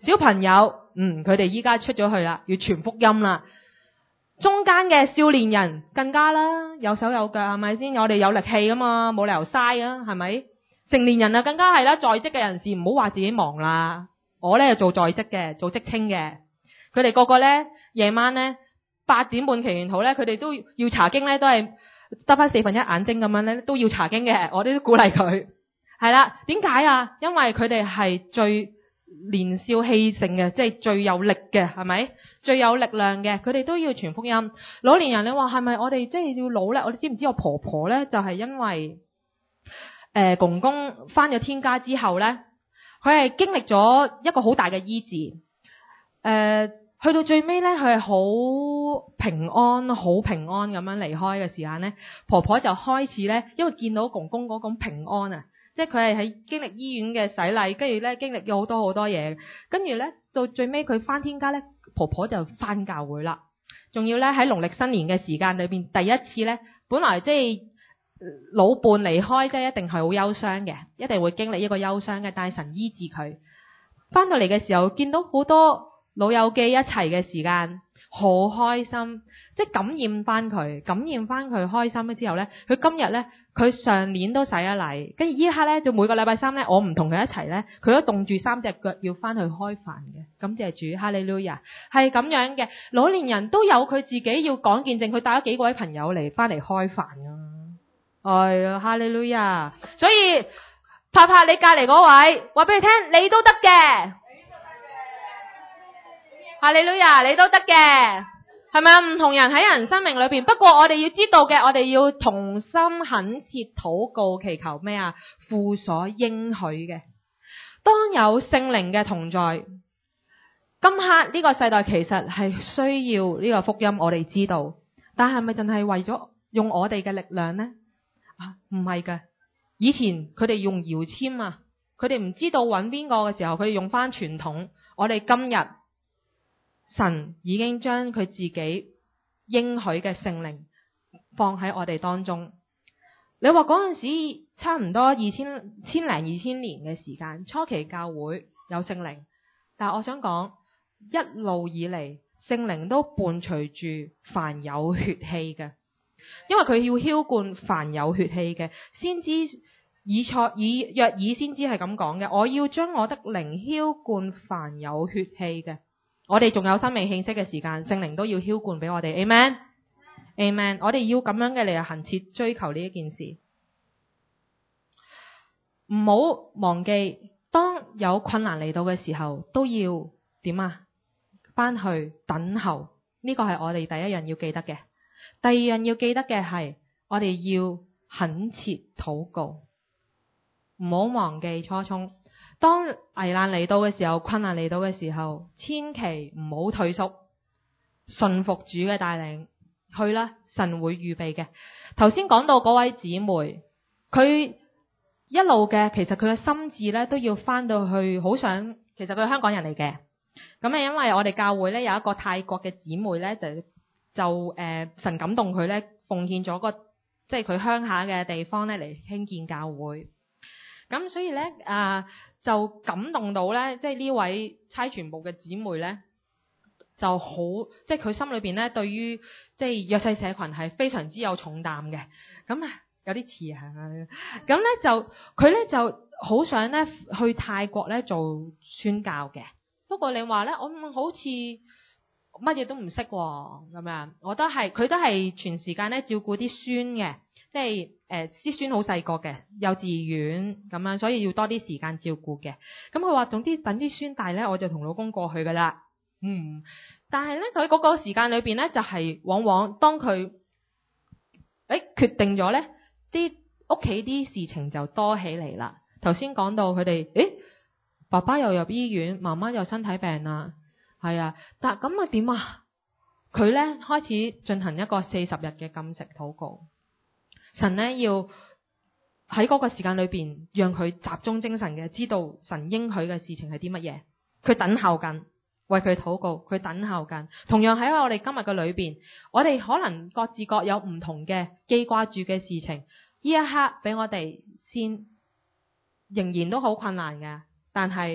小朋友，嗯，佢哋依家出咗去啦，要傳福音啦。中間嘅少年人更加啦，有手有腳係咪先？我哋有力氣啊嘛，冇理由嘥啊，係咪？成年人啊更加係啦，在職嘅人士唔好話自己忙啦。我咧做在職嘅，做職青嘅，佢哋個個咧夜晚咧八點半祈完禱咧，佢哋都要查經咧，都係得翻四分一眼睛咁樣咧，都要查經嘅。我哋都鼓勵佢，係啦。點解啊？因為佢哋係最年少氣盛嘅，即係最有力嘅，係咪？最有力量嘅，佢哋都要傳福音。老年人你話係咪？我哋即係要老咧？我哋知唔知我婆婆咧就係、是、因為誒、呃、公公返咗天家之後咧，佢係經歷咗一個好大嘅醫治。誒、呃，去到最尾咧，佢係好平安、好平安咁樣離開嘅時間咧，婆婆就開始咧，因為見到公公嗰種平安啊。即係佢係喺經歷醫院嘅洗禮，跟住咧經歷咗好多好多嘢，跟住咧到最尾佢翻天家咧，婆婆就翻教會啦。仲要咧喺農曆新年嘅時間裏邊，第一次咧，本來即係老伴離開，即係一定係好憂傷嘅，一定會經歷一個憂傷嘅。但係神醫治佢，翻到嚟嘅時候見到好多老友記一齊嘅時間，好開心，即係感染翻佢，感染翻佢開心咗之後咧，佢今日咧，佢上年都洗咗禮，跟住依刻咧就每個禮拜三咧，我唔同佢一齊咧，佢都凍住三隻腳要翻去開飯嘅。感謝主，哈利路亞，係咁樣嘅。老年人都有佢自己要講見證，佢帶咗幾位朋友嚟翻嚟開飯啊，係啊，哈利路亞。所以拍拍你隔籬嗰位，話俾你聽，你都得嘅。哈利路亞，你都得嘅，係咪啊？唔同人喺人生命裏邊，不過我哋要知道嘅，我哋要同心懇切禱告，祈求咩啊？父所應許嘅，當有聖靈嘅同在，今刻呢個世代其實係需要呢個福音，我哋知道，但係咪淨係為咗用我哋嘅力量呢？啊，唔係嘅，以前佢哋用搖籤啊，佢哋唔知道揾邊個嘅時候，佢哋用翻傳統，我哋今日。神已經將佢自己應許嘅聖靈放喺我哋當中。你話嗰陣時差唔多二千千零二千年嘅時間，初期教會有聖靈，但係我想講一路以嚟聖靈都伴隨住凡有血氣嘅，因為佢要澆灌凡有血氣嘅。先知以賽以約珥先知係咁講嘅，我要將我的靈澆灌凡有血氣嘅。我哋仲有生命氣息嘅時間，聖靈都要澆灌俾我哋 Amen Amen。我哋要咁樣嘅嚟恆切追求呢一件事，唔好忘記當有困難嚟到嘅時候，都要點啊？翻去等候，呢個係我哋第一樣要記得嘅。第二樣要記得嘅係我哋要懇切禱告，唔好忘記初衷。當危難嚟到嘅時候，困難嚟到嘅時候，千祈唔好退縮，順服主嘅帶領去啦，神會預備嘅。頭先講到嗰位姊妹，佢一路嘅，其實佢嘅心智咧都要翻到去，好想，其實佢係香港人嚟嘅。咁係因為我哋教會咧有一個泰國嘅姊妹咧，就就誒、呃、神感動佢咧，奉獻咗個即係佢鄉下嘅地方咧嚟興建教會。咁所以咧啊。就感動到咧，即係呢位差傳部嘅姊妹咧，就好，即係佢心裏邊咧，對於即係弱勢社群係非常之有重擔嘅。咁啊，有啲似啊，咁咧就佢咧就好想咧去泰國咧做宣教嘅。不過你話咧，我好似乜嘢都唔識咁樣，我都係佢都係全時間咧照顧啲孫嘅。即係誒，啲孫好細個嘅，幼稚園咁樣，所以要多啲時間照顧嘅。咁佢話，總之等啲孫大咧，我就同老公過去噶啦。嗯，但係咧，佢嗰個時間裏邊咧，就係、是、往往當佢誒決定咗咧，啲屋企啲事情就多起嚟啦。頭先講到佢哋，誒，爸爸又入醫院，媽媽又身體病啦，係啊，但咁啊點啊？佢咧開始進行一個四十日嘅禁食禱告。神咧要喺嗰個時間裏邊，讓佢集中精神嘅，知道神應許嘅事情係啲乜嘢。佢等候緊，為佢禱告，佢等候緊。同樣喺我哋今日嘅裏邊，我哋可能各自各有唔同嘅記掛住嘅事情。呢一刻俾我哋先，仍然都好困難嘅，但係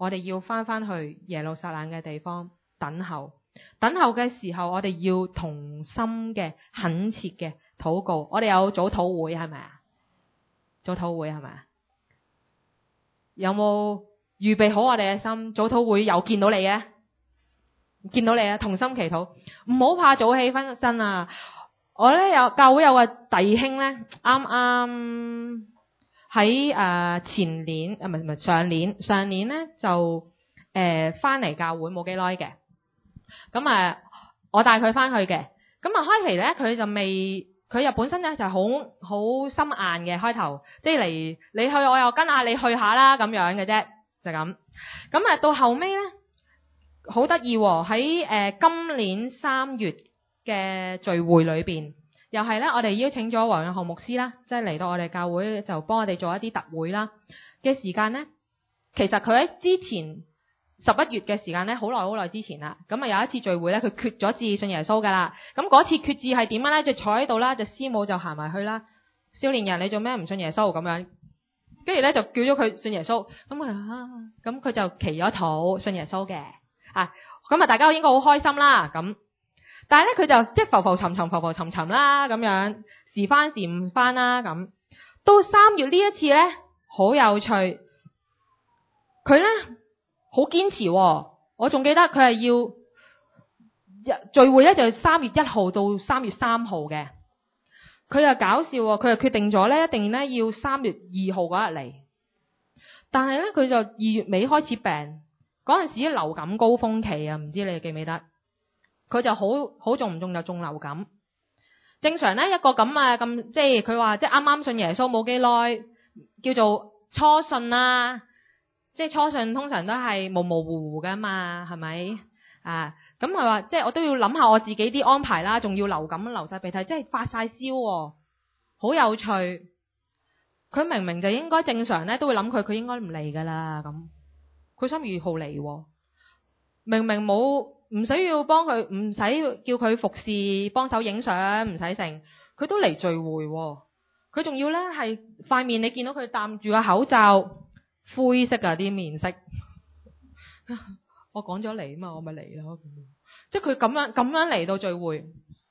我哋要翻翻去耶路撒冷嘅地方等候。等候嘅時候，我哋要同心嘅懇切嘅禱告。我哋有早禱會係咪啊？早禱會係咪啊？有冇預備好我哋嘅心？早禱會有見到你嘅，見到你啊！同心祈禱，唔好怕早起分身啊！我咧有教會有個弟兄咧，啱啱喺誒前年啊，唔係唔係上年，上年咧就誒翻嚟教會冇幾耐嘅。咁啊，我帶佢翻去嘅。咁啊，開期咧佢就未，佢又本身咧就好好心硬嘅開頭，即係嚟你去我又跟下你去下啦咁樣嘅啫，就咁。咁啊，到後尾咧好得意喎，喺誒今年三月嘅聚會裏邊，又係咧我哋邀請咗黃永浩牧師啦，即係嚟到我哋教會就幫我哋做一啲特會啦嘅時間咧，其實佢喺之前。十一月嘅時間咧，好耐好耐之前啦。咁啊有一次聚會咧，佢決咗志信耶穌噶啦。咁嗰次決志係點樣咧？就坐喺度啦，就師母就行埋去啦。少年人，你做咩唔信耶穌咁樣？跟住咧就叫咗佢信耶穌。咁啊，咁佢就祈咗禱信耶穌嘅。啊，咁啊大家應該好開心啦。咁，但係咧佢就即係浮浮沉沉、浮浮沉沉啦，咁樣時翻時唔翻啦。咁到三月呢一次咧，好有趣。佢咧。好堅持喎，我仲記得佢係要聚會咧，就係三月一號到三月三號嘅。佢又搞笑喎，佢又決定咗咧，一定咧要三月二號嗰日嚟。但係咧，佢就二月尾開始病，嗰陣時流感高峰期啊，唔知你記唔記得？佢就好好重唔重就中流感。正常咧一個咁啊咁，即係佢話即係啱啱信耶穌冇幾耐，叫做初信啦。即係初信通常都係模模糊糊噶嘛，係咪啊？咁佢話即係我都要諗下我自己啲安排啦，仲要流感流晒鼻涕，即係發晒燒，好有趣。佢明明就應該正常咧，都會諗佢佢應該唔嚟噶啦咁。佢三月二號嚟，明明冇唔使要幫佢，唔使叫佢服侍幫手影相，唔使成，佢都嚟聚會。佢仲要咧係塊面，你見到佢戴住個口罩。灰色啊啲面色，我講咗嚟啊嘛，我咪嚟咯。即係佢咁樣咁樣嚟到聚會，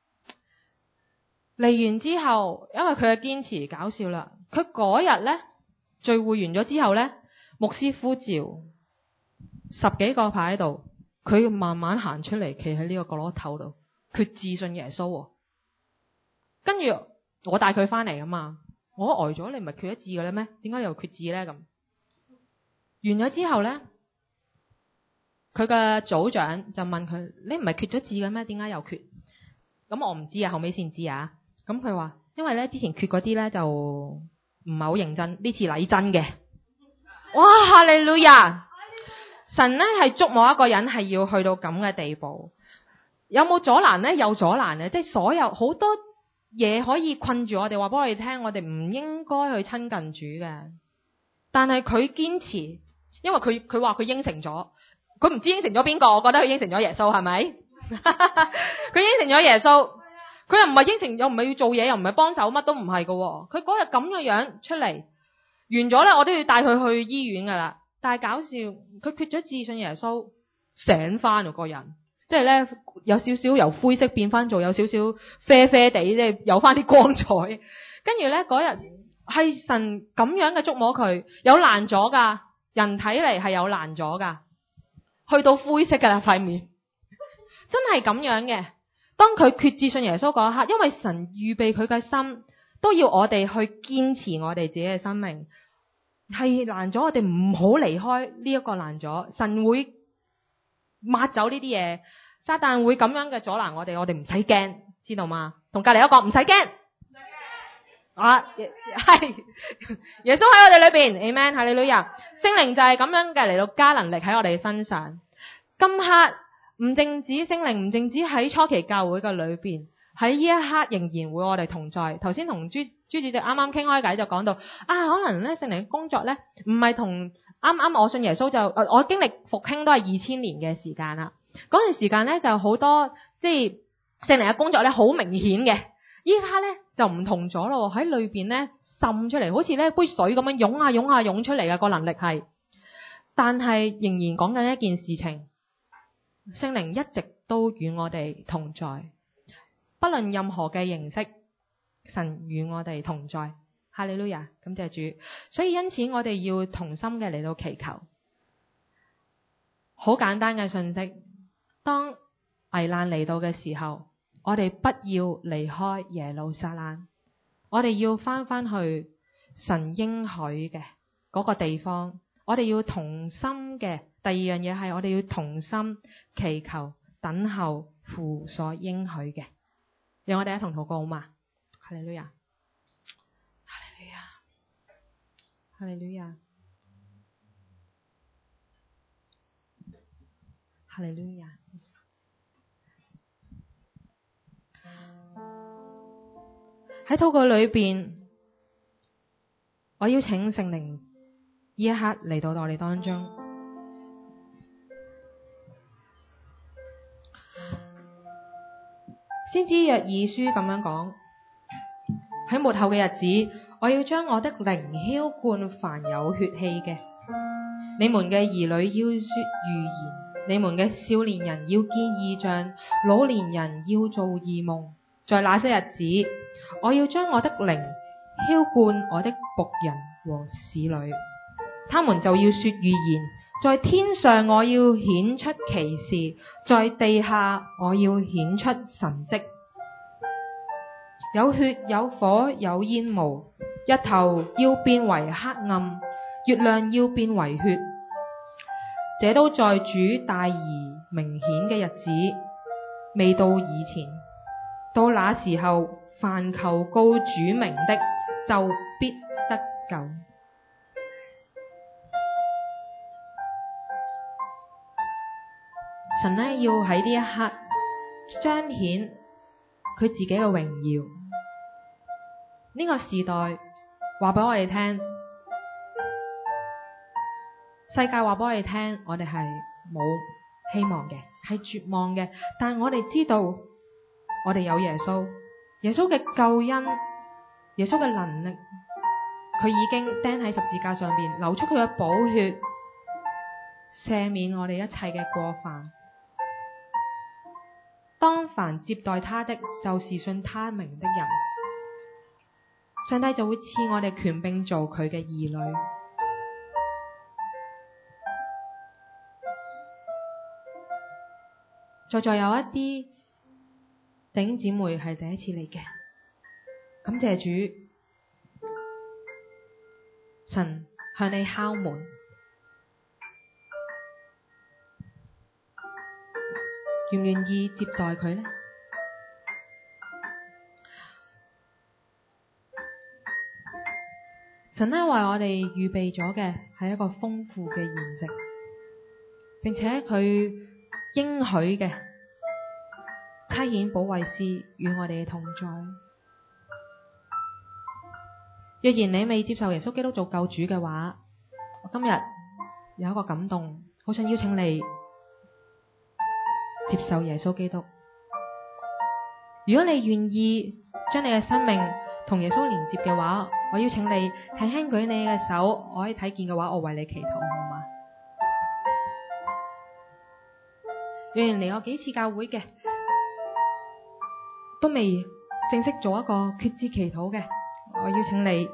嚟完之後，因為佢嘅堅持搞笑啦。佢嗰日咧聚會完咗之後咧，牧師呼召十幾個排喺度，佢慢慢行出嚟，企喺呢個角落頭度，決志信耶穌。跟住我帶佢翻嚟噶嘛，我呆咗，你唔係決咗志嘅咧咩？點解又決志咧咁？完咗之後咧，佢嘅組長就問佢：你唔係決咗志嘅咩？點解又決？咁我唔知啊，後尾先知啊。咁佢話：因為咧之前決嗰啲咧就唔係好認真，呢次禮真嘅。哇！哈利路亞！神咧係觸摸一個人係要去到咁嘅地步。有冇阻攔咧？有阻攔嘅，即係所有好多嘢可以困住我哋，話俾我哋聽，我哋唔應該去親近主嘅。但係佢堅持。因為佢佢話佢應承咗，佢唔知應承咗邊個，我覺得佢應承咗耶穌係咪？佢應承咗耶穌，佢又唔係應承，又唔係要做嘢，又唔係幫手，乜都唔係噶。佢嗰日咁嘅樣出嚟，完咗咧，我都要帶佢去醫院噶啦。但係搞笑，佢決咗志信耶穌，醒翻個人，即係咧有少少由灰色變翻做有少少啡啡地，即係有翻啲光彩。跟住咧嗰日係神咁樣嘅觸摸佢，有爛咗噶。人睇嚟係有爛咗噶，去到灰色噶啦塊面，真係咁樣嘅。當佢決志信耶穌嗰一刻，因為神預備佢嘅心，都要我哋去堅持我哋自己嘅生命。係爛咗，我哋唔好離開呢一個爛咗。神會抹走呢啲嘢，撒旦會咁樣嘅阻攔我哋，我哋唔使驚，知道嗎？同隔籬一個唔使驚。啊，係耶穌喺我哋裏邊 ，Amen， 哈利路亞，聖靈就係咁樣嘅嚟到加能力喺我哋身上。今刻唔淨止聖靈，唔淨止喺初期教會嘅裏邊，喺呢一刻仍然會我哋同在。頭先同朱朱主席啱啱傾開偈就講到啊，可能咧聖靈嘅工作咧唔係同啱啱我信耶穌就誒，我經歷復興都係二千年嘅時間啦。嗰段時間咧就好多即係聖靈嘅工作咧好明顯嘅。依家咧就唔同咗咯，喺裏邊咧滲出嚟，好似咧杯水咁樣湧下湧下湧出嚟嘅個能力係。 但係仍然講緊一件事情，聖靈一直都與我哋同在，不論任何嘅形式，神與我哋同在。哈利路亞，感謝主。所以因此我哋要同心嘅嚟到祈求。好簡單嘅信息，當危難嚟到嘅時候，我哋不要離開耶路撒冷，我哋要翻翻去神應許嘅嗰個地方。我哋要同心嘅，第二樣嘢係我哋要同心祈求，等候父所應許嘅。讓我哋一同禱告好嗎？哈利路亞，哈利路亞，哈利路亞，哈利路亞。喺禱告裏邊，我邀請聖靈呢一刻嚟到我哋當中。先知約珥書咁樣講，喺末後嘅日子，我要將我的靈澆灌凡有血氣嘅，你們嘅兒女要說預言，你們嘅少年人要見異象，老年人要做異夢。在那些日子，我要將我的靈澆灌我的僕人和使女，他們就要說預言。在天上我要顯出奇事，在地下我要顯出神蹟。有血有火有煙霧，日頭要變為黑暗，月亮要變為血。這都在主大而明顯嘅日子未到以前。到那時候，凡求告主名的，就必得救。神呢，要喺呢一刻彰顯佢自己嘅榮耀。呢個時代話俾我哋聽，世界話俾我哋聽，我哋係冇希望嘅，係絕望嘅。但係我哋知道，我哋有耶穌，耶穌嘅救恩，耶穌嘅能力，佢已經釘喺十字架上邊，流出佢嘅寶血，赦免我哋一切嘅過犯。當凡接待他的，就是信他名的人，上帝就會賜我哋權柄做佢嘅兒女。在座有一啲弟兄姊妹係第一次嚟嘅，感謝主，神向你敲門，願唔願意接待佢呢？神呢為我哋預備咗嘅係一個豐富嘅筵席，並且佢應許嘅差遣保惠師與我哋同在。若然你未接受耶穌基督做救主嘅話，我今日有一個感動，好想邀請你接受耶穌基督。如果你願意將你嘅生命同耶穌連接嘅話，我邀請你輕輕舉你嘅手，我可以睇見嘅話，我為你祈禱，好嗎？若然嚟過幾次教會嘅，都未正式做一個決志祈禱嘅，我邀請你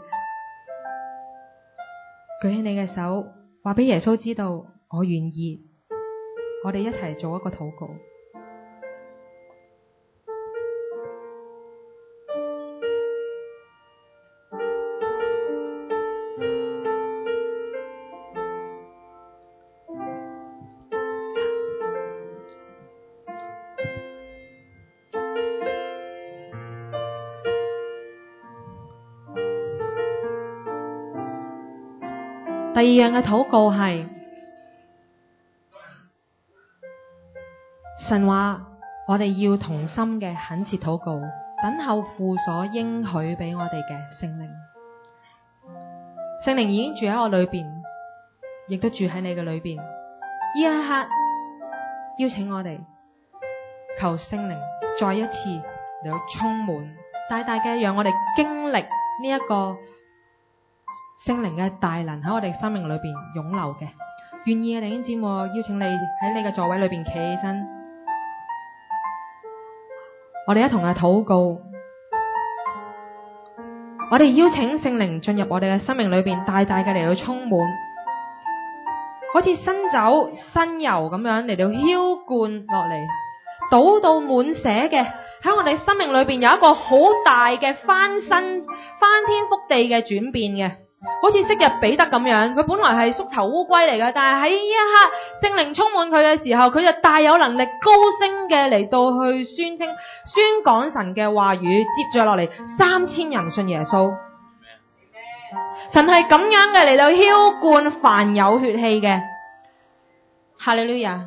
舉起你嘅手，話俾耶穌知道我願意，我哋一齊做一個禱告。第二樣嘅禱告係，神話我哋要同心嘅懇切禱告，等候父所應許俾我哋嘅聖靈。聖靈已經住喺我裏邊，亦都住喺你嘅裏邊。呢一刻邀請我哋求聖靈再一次嚟到充滿，大大嘅讓我哋經歷呢一個聖靈嘅大能喺我哋生命裏邊湧流嘅， 願意嘅弟兄姊妹，邀請你喺你嘅座位裏邊企起身，我哋一同嘅禱告，我哋邀請聖靈進入我哋嘅生命裏邊，大大嘅嚟到充滿，好似新酒新油咁樣嚟到澆灌落嚟，倒到滿瀉嘅喺我哋生命裏邊有一個好大嘅翻身、翻天覆地嘅轉變嘅。好似昔日彼得咁樣，佢本來係縮頭烏龜嚟嘅，但係喺呢一刻聖靈充滿佢嘅時候，佢就大有能力高聲嘅嚟到去宣稱、宣講神嘅話語，接住落嚟三千人信耶穌。神係咁樣嘅嚟到澆灌凡有血氣嘅。哈利路亞，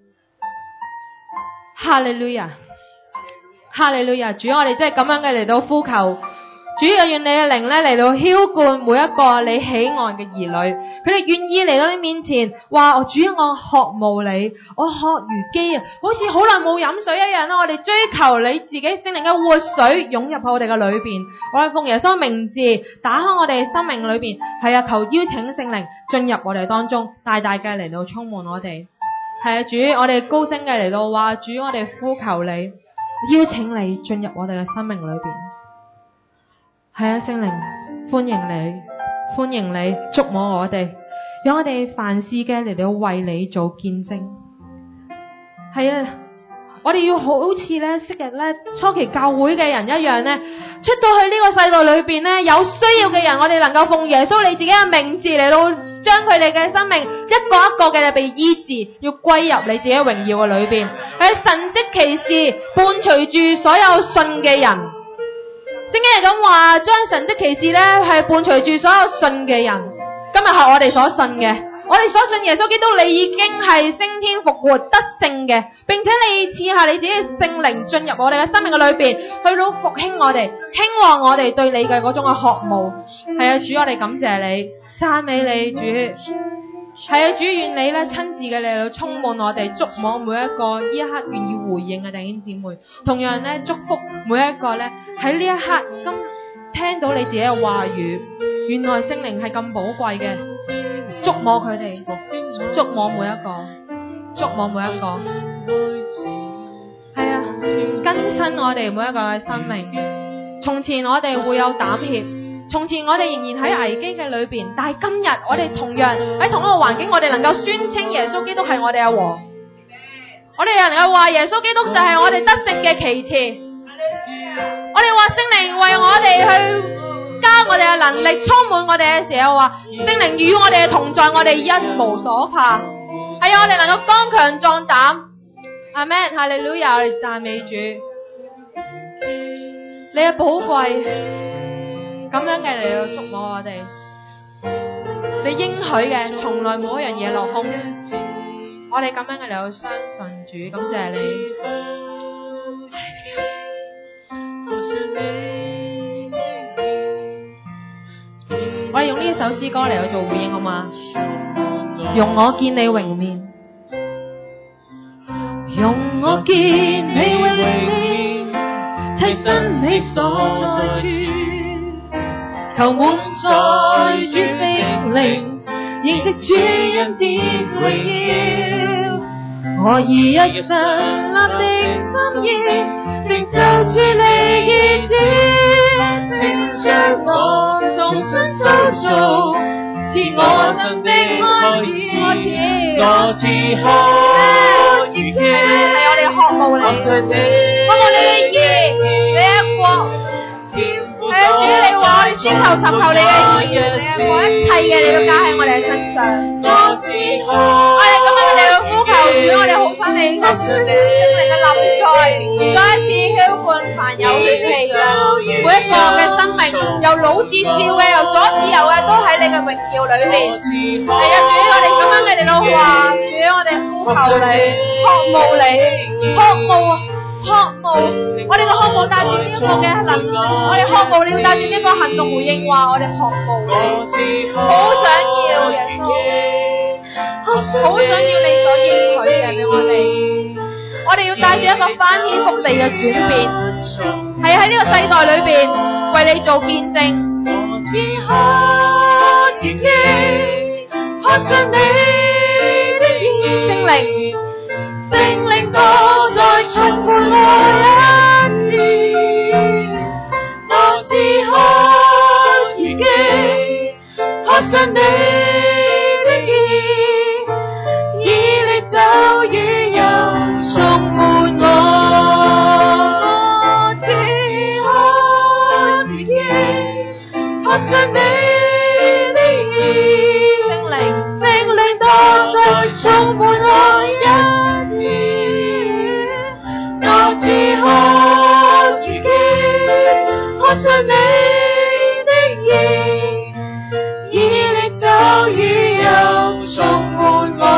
哈利路亞，哈利路亞！主，我哋真係咁樣嘅嚟到呼求。主啊，願你嘅靈咧嚟到澆灌每一個你喜愛嘅兒女，佢哋願意嚟到你面前，話主我渴慕你，我渴如飢啊，好似好耐冇飲水一樣啦。我哋追求你自己聖靈嘅活水湧入喺我哋嘅裏邊，我哋奉耶穌名字打開我哋生命裏邊，係啊，求邀請聖靈進入我哋當中，大大嘅嚟到充滿我哋。係啊，主，我哋高聲嘅嚟到話，主，我哋呼求你，邀請你進入我哋嘅生命裏邊。係啊，聖靈，歡迎你，歡迎你觸摸我哋，讓我哋凡事嘅嚟到為你做見證。係啊，我哋要好似咧昔日咧初期教會嘅人一樣咧，出到去呢個世代裏邊咧，有需要嘅人，我哋能夠奉耶穌你自己嘅名字嚟到將佢哋嘅生命一個一個嘅被醫治，要歸入你自己榮耀嘅裏邊。係神蹟奇事伴隨住所有信嘅人。聖經係咁話，將神蹟奇事咧係伴隨住所有信嘅人。今日係我哋所信嘅，我哋所信耶穌基督，你已經係升天復活得勝嘅，並且你賜下你自己嘅聖靈進入我哋嘅生命嘅裏邊，去到復興我哋，興旺我哋對你嘅嗰種嘅渴慕。係啊，主，我哋感謝你，讚美你，主。係啊，主，願你咧親自嘅嚟到充滿我哋，觸摸每一個呢一刻願意回應嘅弟兄姊妹，同樣咧祝福每一個咧喺呢一刻今聽到你自己嘅話語，原來聖靈係咁寶貴嘅，觸摸佢哋，觸摸每一個，觸摸每一個，係啊，更新我哋每一個嘅生命。從前我哋會有膽怯。從前我哋仍然喺危機嘅裏邊，但係今日我哋同樣喺同一個環境，我哋能夠宣稱耶穌基督係我哋阿王。我哋又能夠話耶穌基督就係我哋得勝嘅旗幟。我哋話聖靈為我哋去加我哋嘅能力，充滿我哋嘅時候，話聖靈與我哋嘅同在，我哋一無所怕。係啊，我哋能夠剛強壯膽。阿們，哈利路亞，我哋讚美主。你嘅寶貴。咁樣嘅嚟到觸摸我哋，你應許嘅從來冇一樣嘢落空。我哋咁樣嘅嚟到相信主，感謝你。我哋用呢一首詩歌嚟到做回應好嗎？容我見你榮面，容我見你榮面，棲身你所在處。求滿載主聖靈，認識主恩典榮耀。我以一生立定心意，成就主你意旨，並將我重新塑造，賜我真的愛意，我只可如期。係我哋渴慕你，渴慕你嘅義，你嘅國。係啊，主你話我哋先求尋求你嘅意，你嘅國一切嘅你都加喺我哋嘅身上。我哋咁樣嚟到呼求主，我哋好想你嘅聖靈嘅臨在，再一次澆灌凡有血氣嘅每一個嘅生命，由老至少嘅，由左至右嘅，都喺你嘅榮耀裏面。係啊，主我哋咁樣嘅嚟到話，主我哋呼求你，渴慕你，渴慕啊！渴慕，我哋嘅渴慕帶住呢一個嘅能力，我哋渴慕你要帶住呢個行動回應話，我哋渴慕你，好想要耶穌，好想要你所應許嘅俾我哋，我哋要帶住一個翻天覆地嘅轉變，係喺呢個世代裏邊為你做見證。我只可自己，可信你。
上你的意，以你走與遊充滿我，我只可自己，踏上你的意，聖靈聖靈多再充滿我一次，我只可自己，踏上你的意，以你走與遊充滿我。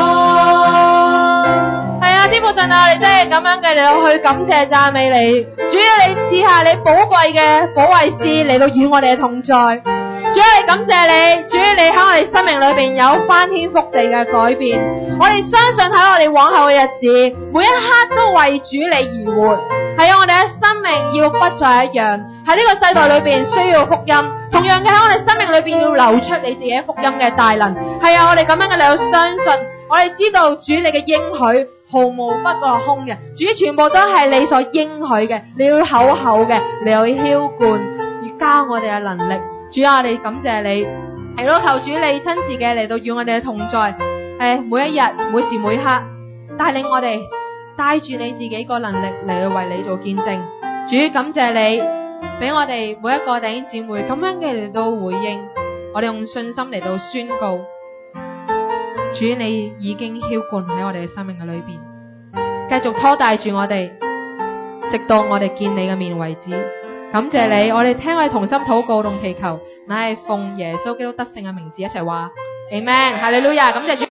係啊，天父上帝，我哋真係咁樣嘅嚟到去感謝讚美你，主啊，你賜下你寶貴嘅保惠師嚟到與我哋嘅同在。主啊，你感謝你，主啊，你喺我哋生命裏邊有翻天覆地嘅改變。我哋相信喺我哋往後嘅日子，每一刻都為主你而活。係啊，我哋嘅生命要不再一樣，喺呢個世代裏邊需要福音，同樣嘅喺我哋生命裏邊要流出你自己福音嘅大能。係啊，我哋咁樣嘅嚟到相信，我哋知道主你嘅應許毫無不落空嘅，主全部都係你所應許嘅，你要厚厚嘅，你要澆灌，要加我哋嘅能力。主啊，我哋感謝你，係咯，求主你親自嘅嚟到與我哋嘅同在，誒，每一日每時每刻帶領我哋，帶住你自己個能力嚟到為你做見證。主感謝你，俾我哋每一個弟兄姊妹咁樣嘅嚟到回應，我哋用信心嚟到宣告，主你已經澆灌喺我哋嘅生命嘅裏邊，繼續拖帶住我哋，直到我哋見你嘅面為止。感謝你，我哋聽我哋同心禱告同祈求，乃係奉耶穌基督得勝嘅名字一齊話 Amen， 哈利路亞，感謝主。